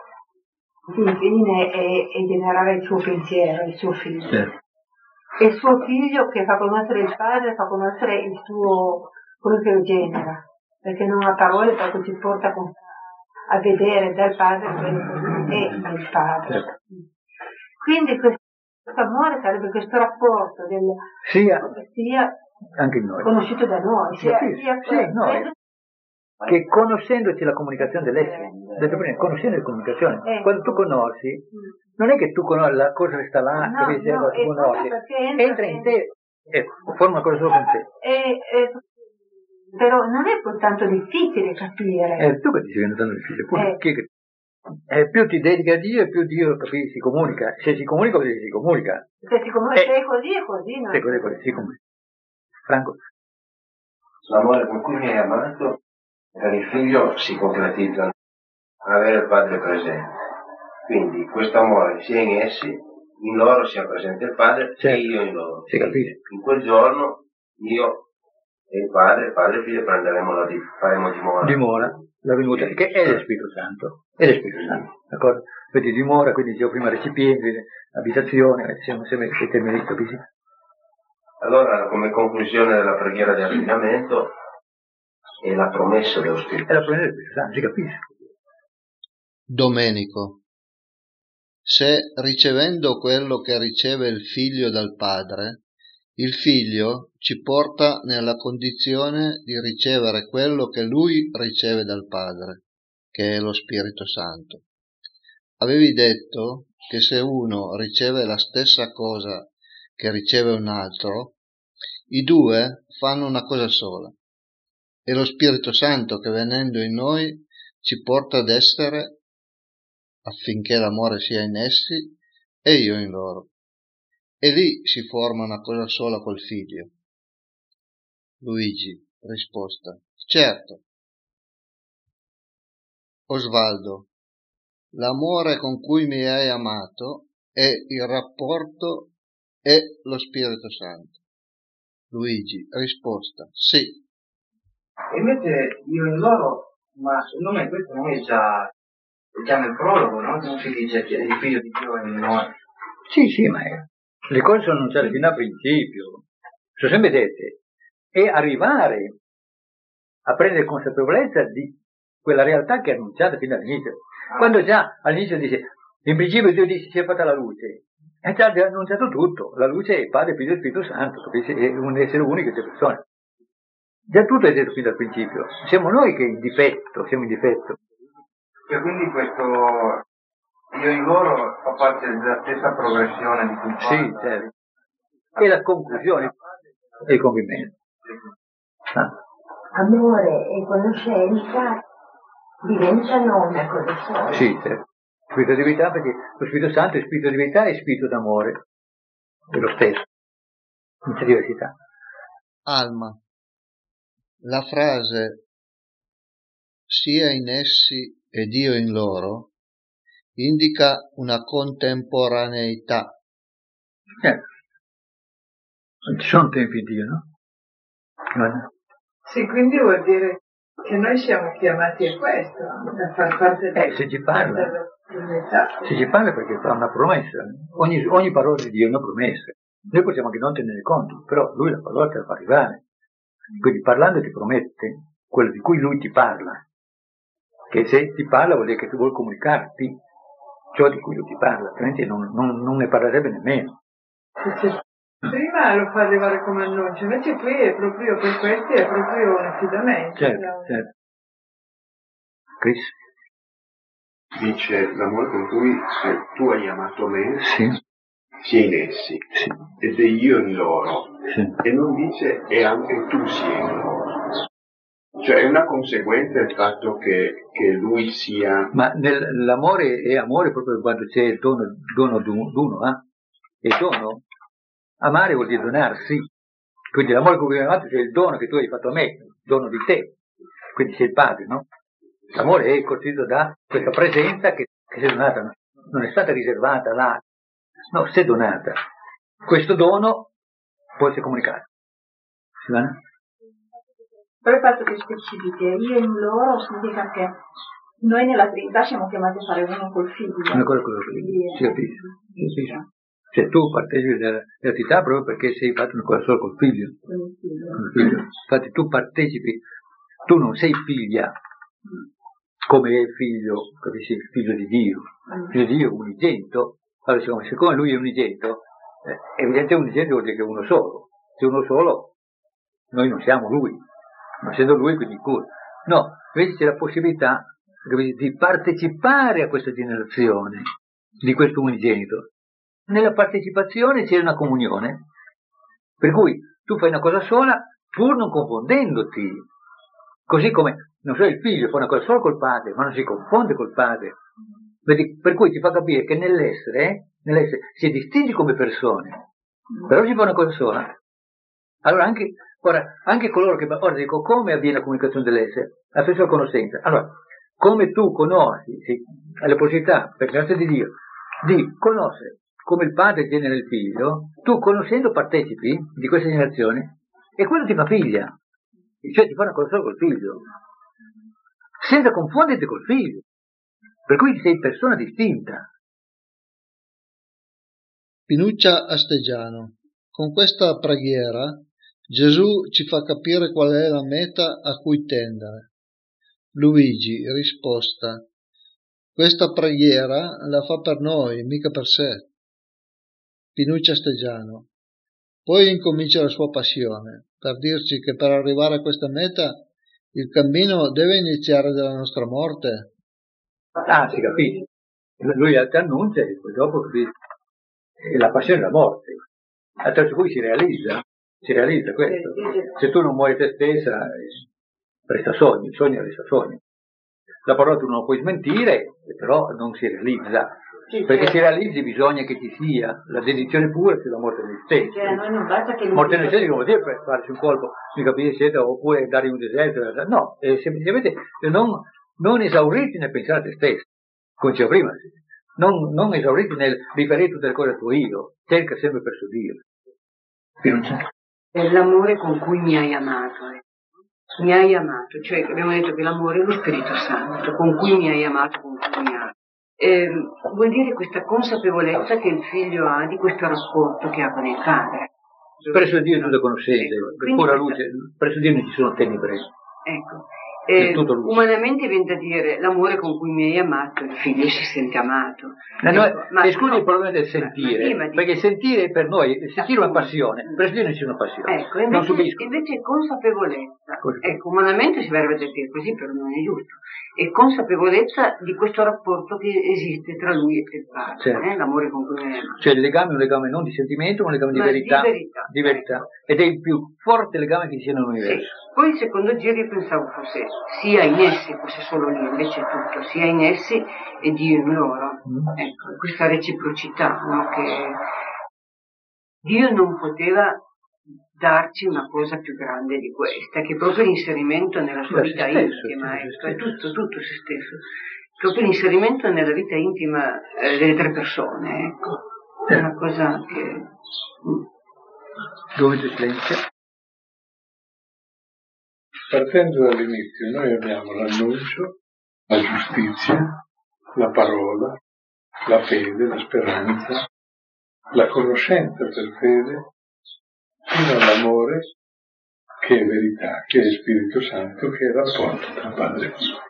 infine è, è generare il suo pensiero, il suo Figlio. Certo. E il suo Figlio che fa conoscere il Padre, fa conoscere il suo, quello che lo genera, perché non ha parole, perché ci porta a vedere dal Padre quello che è nel Padre. Certo. Quindi questo amore sarebbe questo rapporto del, sia, sia anche in noi, conosciuto da noi, sia, sì, sia sì, noi, che conoscendoci la comunicazione dell'essere, detto prima, conoscendo la comunicazione, eh. Quando tu conosci, non è che tu conosci la cosa che sta là, no, che no, tu conosci, entra, entra in te e forma una cosa solo con te. E, e, però non è poi tanto difficile capire. È tu che ti viene tanto difficile, pure, eh. che, eh, più ti dedica a Dio e più Dio capisci, si comunica. Se si comunica, così si comunica. Se si comunica, eh. se è così è così, no? Se è così è così, si comunica. Franco. L'amore con cui mi hai amato per il Figlio si concretizza avere il Padre presente. Quindi questo amore sia in essi, in loro sia presente il Padre, certo. E io in loro. Si capisce. In quel giorno io e il Padre, il Padre e il Figlio prenderemo la faremo dimora. Dimora, la venuta, che è lo Spirito Santo. È lo Spirito Santo, d'accordo? Quindi dimora, quindi dicevo prima recipiente, abitazione, siamo sempre questi termini, capisci? Allora, come conclusione della preghiera di affinamento, è la promessa dello Spirito Santo. È la promessa dello Spirito Santo, si capisce. Domenico. Se ricevendo quello che riceve il Figlio dal Padre, il Figlio ci porta nella condizione di ricevere quello che Lui riceve dal Padre, che è lo Spirito Santo. Avevi detto che se uno riceve la stessa cosa che riceve un altro, i due fanno una cosa sola. È lo Spirito Santo che venendo in noi ci porta ad essere affinché l'amore sia in essi e io in loro. E lì si forma una cosa sola col Figlio. Luigi, risposta: certo. Osvaldo, l'amore con cui mi hai amato è il rapporto e lo Spirito Santo. Luigi, risposta, sì. E invece io in loro, ma secondo me questo non è già, è già nel prologo, no? Non si dice che il figlio di Dio è in noi. Sì, sì, ma le cose sono annunciate fino a principio, sono sempre dette, e arrivare a prendere consapevolezza di quella realtà che è annunciata fino all'inizio. Quando già all'inizio dice, in principio Dio dice si è fatta la luce, è già annunciato tutto, la luce è Padre, Figlio e Spirito Santo, capisci? È un essere unico di persone. Già tutto è detto fin dal principio, siamo noi che in difetto, siamo in difetto. E quindi questo io in loro fa parte della stessa progressione di cui Sì, certo. E la conclusione e il compimento. Ah. Amore e conoscenza diventano una cosa sola. Sì, certo. Spirito di verità, perché lo Spirito Santo è spirito di verità e spirito d'amore. È lo stesso. Non c'è diversità. Alma. La frase sia in essi ed io in loro indica una contemporaneità. Certo. Non ci sono tempi di Dio, no? Guarda. Sì, quindi vuol dire che noi siamo chiamati a questo, a far parte Eh, se ci parla. della comunità. Se ci parla perché fa una promessa. Ogni, ogni parola di Dio è una promessa. Noi possiamo anche non tenere conto, però Lui la parola te la fa arrivare. Quindi parlando ti promette quello di cui Lui ti parla. Che se ti parla vuol dire che tu vuoi comunicarti ciò di cui Lui ti parla, altrimenti non, non, non ne parlerebbe nemmeno. Sì, sì. Prima lo fa arrivare come annuncio, invece qui è proprio per questi è proprio un affidamento. Certo, certo. Chris? Dice l'amore con cui se tu hai amato me, Sì. sia in essi, Sì. ed è io in loro. Sì. E non dice e anche tu sia in loro. Cioè è una conseguenza il fatto che, che lui sia... Ma nell'amore è amore proprio quando c'è il dono, dono d'uno, eh? E il dono, amare vuol dire donarsi. Quindi l'amore con cui mi hai amato c'è il dono che tu hai fatto a me, il dono di te. Quindi sei il padre, no? L'amore è costituito da questa presenza che, che si è donata, no? Non è stata riservata là, no, si è donata. Questo dono può essere comunicato. Si va? Però il fatto che specifiche io in loro significa che noi nella Trinità siamo chiamati a fare uno col figlio. Una cosa con lo figlio, sì, capisci? Sì, sì, sì. Cioè tu partecipi della realtà proprio perché sei fatto una cosa solo col figlio. Con il figlio. Infatti tu partecipi, tu non sei figlia come è il figlio, capisci? Il figlio di Dio. Il figlio di Dio è unigenito. Allora siccome, siccome lui è unigenito, eh, evidentemente unigenito vuol dire che è uno solo. Se uno solo, noi non siamo lui. Non essendo lui, quindi pure. No, invece c'è la possibilità di partecipare a questa generazione di questo unigenito. Nella partecipazione c'è una comunione, per cui tu fai una cosa sola pur non confondendoti. Così come, non so, il figlio fa una cosa solo col padre, ma non si confonde col padre. Per cui ti fa capire che nell'essere, eh, nell'essere si distingue come persone, però si fa una cosa sola. Allora anche, ora, anche coloro che, ora dico, come avviene la comunicazione dell'essere? Attraverso la conoscenza. Allora, come tu conosci, sì, hai la possibilità, per grazia di Dio, di conoscere come il padre genera il figlio, tu conoscendo partecipi di questa generazione e quello ti fa figlia, cioè ti fa una cosa solo col figlio, senza confonderti col figlio, per cui sei persona distinta. Pinuccia Astegiano. Con questa preghiera Gesù ci fa capire qual è la meta a cui tendere. Luigi, risposta. Questa preghiera la fa per noi, mica per sé. Pinuccia Astegiano. Poi incomincia la sua passione, per dirci che per arrivare a questa meta il cammino deve iniziare dalla nostra morte. Ah, si capisce. Lui ti annuncia e poi dopo capisci. È la passione della morte. Attraverso cui si realizza, si realizza questo. Se tu non muori te stessa, resta sogno, il sogno resta sogno. La parola tu non la puoi smentire, però non si realizza. Sì, perché se realizzi bisogna che ci sia la dedizione pura sulla morte di stesso. Cioè, a noi non basta che morte di stesso vuol dire per farci un colpo, mica eccetera, oppure andare in un deserto, no, eh, semplicemente non, non esauriti nel pensare a te stesso, come dicevo prima, non, non esauriti nel riferire tutte le cose a tuo io, cerca sempre verso Dio. Qui non c'è. È l'amore con cui mi hai amato, eh. Mi hai amato, cioè abbiamo detto che l'amore è lo Spirito Santo, con cui mi hai amato, con cui mi ami. Eh, vuol dire questa consapevolezza che il figlio ha di questo rapporto che ha con il padre. Presso Dio è tutta conoscenza, ecco, pura luce, presso Dio non ci sono tenebre. Ecco. Eh, umanamente viene da dire l'amore con cui mi hai amato, il figlio si sente amato. No, no, ecco, ma esclude no, il problema del sentire, ma, ma perché sentire per noi, sentire una passione, per Dio non c'è una passione. Ecco, invece, invece è consapevolezza. Ecco, umanamente si verrebbe a dire così, però non è giusto. È consapevolezza di questo rapporto che esiste tra lui e il padre, certo. eh? L'amore con cui mi hai amato. Cioè il legame è un legame non di sentimento, ma un legame di verità, di verità, di verità. Ecco. Ed è il più forte legame che c'è nell'universo. Sì. Poi il secondo giro io pensavo fosse sia in essi, fosse solo lì, invece è tutto, sia in essi e Dio in loro. Mm. Ecco, questa reciprocità, no? Che Dio non poteva darci una cosa più grande di questa, che proprio l'inserimento nella sua vita stesso, intima, ecco, è tutto, tutto se stesso, proprio l'inserimento nella vita intima eh, delle tre persone, ecco, è una cosa che... Dove c'è silenzio? Partendo dall'inizio, noi abbiamo l'annuncio, la giustizia, la parola, la fede, la speranza, la conoscenza per fede, fino all'amore, che è verità, che è Spirito Santo, che è il rapporto tra Padre e Figlio.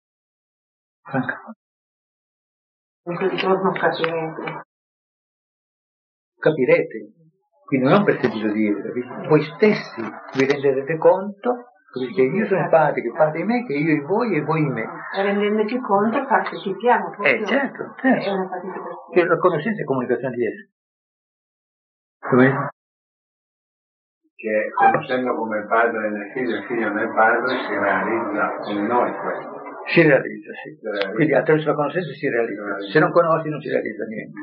Un giorno capirete. Capirete, quindi non per sentito dire, voi stessi vi renderete conto che io sono il Padre, che fate in me, che io in voi e voi in me. Rendendoci conto partecipiamo. Eh certo, certo. È una partecipazione. La conoscenza e comunicazione di esso. Come? Che conoscendo come padre nel figlio e il figlio nel padre si realizza in noi questo. Si realizza, sì. Si realizza. Quindi attraverso la conoscenza si realizza. Si realizza. Se non conosci non si realizza niente.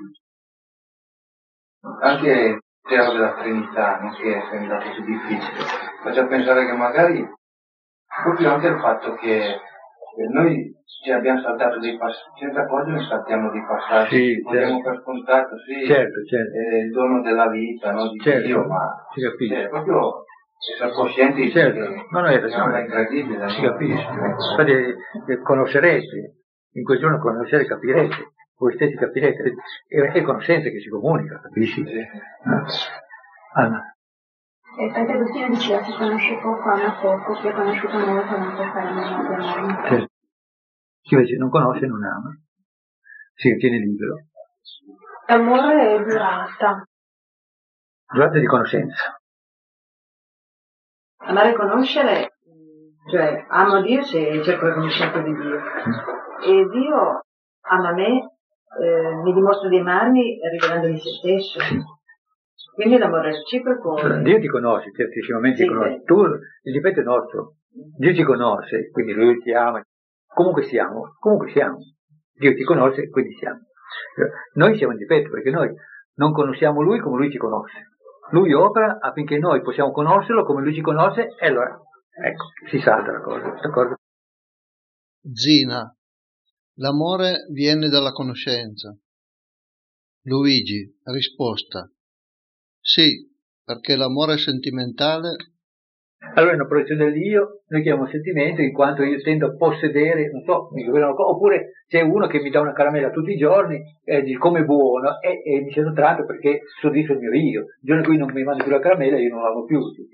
Anche il tema della Trinità, non che è sembrato più difficile, faccia pensare che magari proprio anche il fatto che noi ci abbiamo saltato dei passaggi, senza accorgerci saltiamo dei passaggi, sì, abbiamo certo. per scontato, sì, certo, certo. Eh, il dono della vita, no, di certo. Dio, ma si capisce. Cioè, proprio essere coscienti certo. che ma non è è incredibile. Si capisce. Infatti eh, conoscerete, in quel giorno conoscerete, capirete, voi stessi capirete, è, è conoscenza che si comunica, capisci? Sì. Ah. Anna. E il Padre Agostino diceva si conosce poco, ama poco, chi ha conosciuto molto non può fare meno di amare. Certo. Chi invece non conosce non ama, si tiene libero. L'amore è durata. Durata di conoscenza. Amare e conoscere, cioè amo Dio se cerco la conoscenza di Dio. Mm. E Dio ama me, eh, mi dimostra di amarmi rivelandomi se stesso. Sì. Quindi l'amore reciproco. Cioè, Dio ti conosce, certissimamente sì, ti conosce. Beh. Tu, il difetto è nostro. Dio ti conosce, quindi Lui ti ama. Comunque siamo, comunque siamo. Dio ti conosce, quindi siamo. Noi siamo in difetto perché noi non conosciamo Lui come Lui ci conosce. Lui opera affinché noi possiamo conoscerlo come Lui ci conosce e allora, ecco, si salta la cosa, d'accordo? Zina, l'amore viene dalla conoscenza. Luigi, risposta. Sì, perché l'amore sentimentale... Allora è una proiezione dell'io, noi chiamiamo sentimento in quanto io tendo a possedere, non so, mi oppure c'è uno che mi dà una caramella tutti i giorni e dice come buono e, e mi sento tratto perché soddisfa il mio io. Il giorno in cui non mi mandi più la caramella io non l'amo più.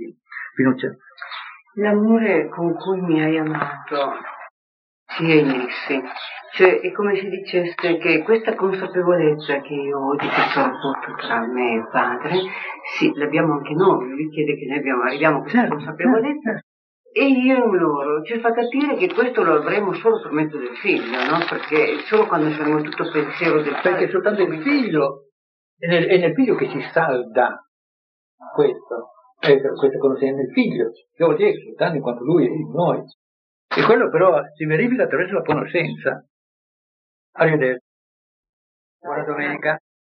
L'amore con cui mi hai amato sia in essi. Cioè è come se dicesse che questa consapevolezza che io ho di questo rapporto tra me e il padre, sì, l'abbiamo anche noi, lui chiede che noi abbiamo, arriviamo a questa certo, consapevolezza certo. E io in loro ci fa capire che questo lo avremo solo per mezzo del figlio, no? Perché solo quando saremo tutto pensiero del padre. Perché soltanto il figlio, è nel, è nel figlio che ci salda questo, è questa conoscenza nel figlio, che vuol dire soltanto in quanto lui è in noi. E quello però si verifica attraverso la conoscenza. Arrivederci. Buona domenica.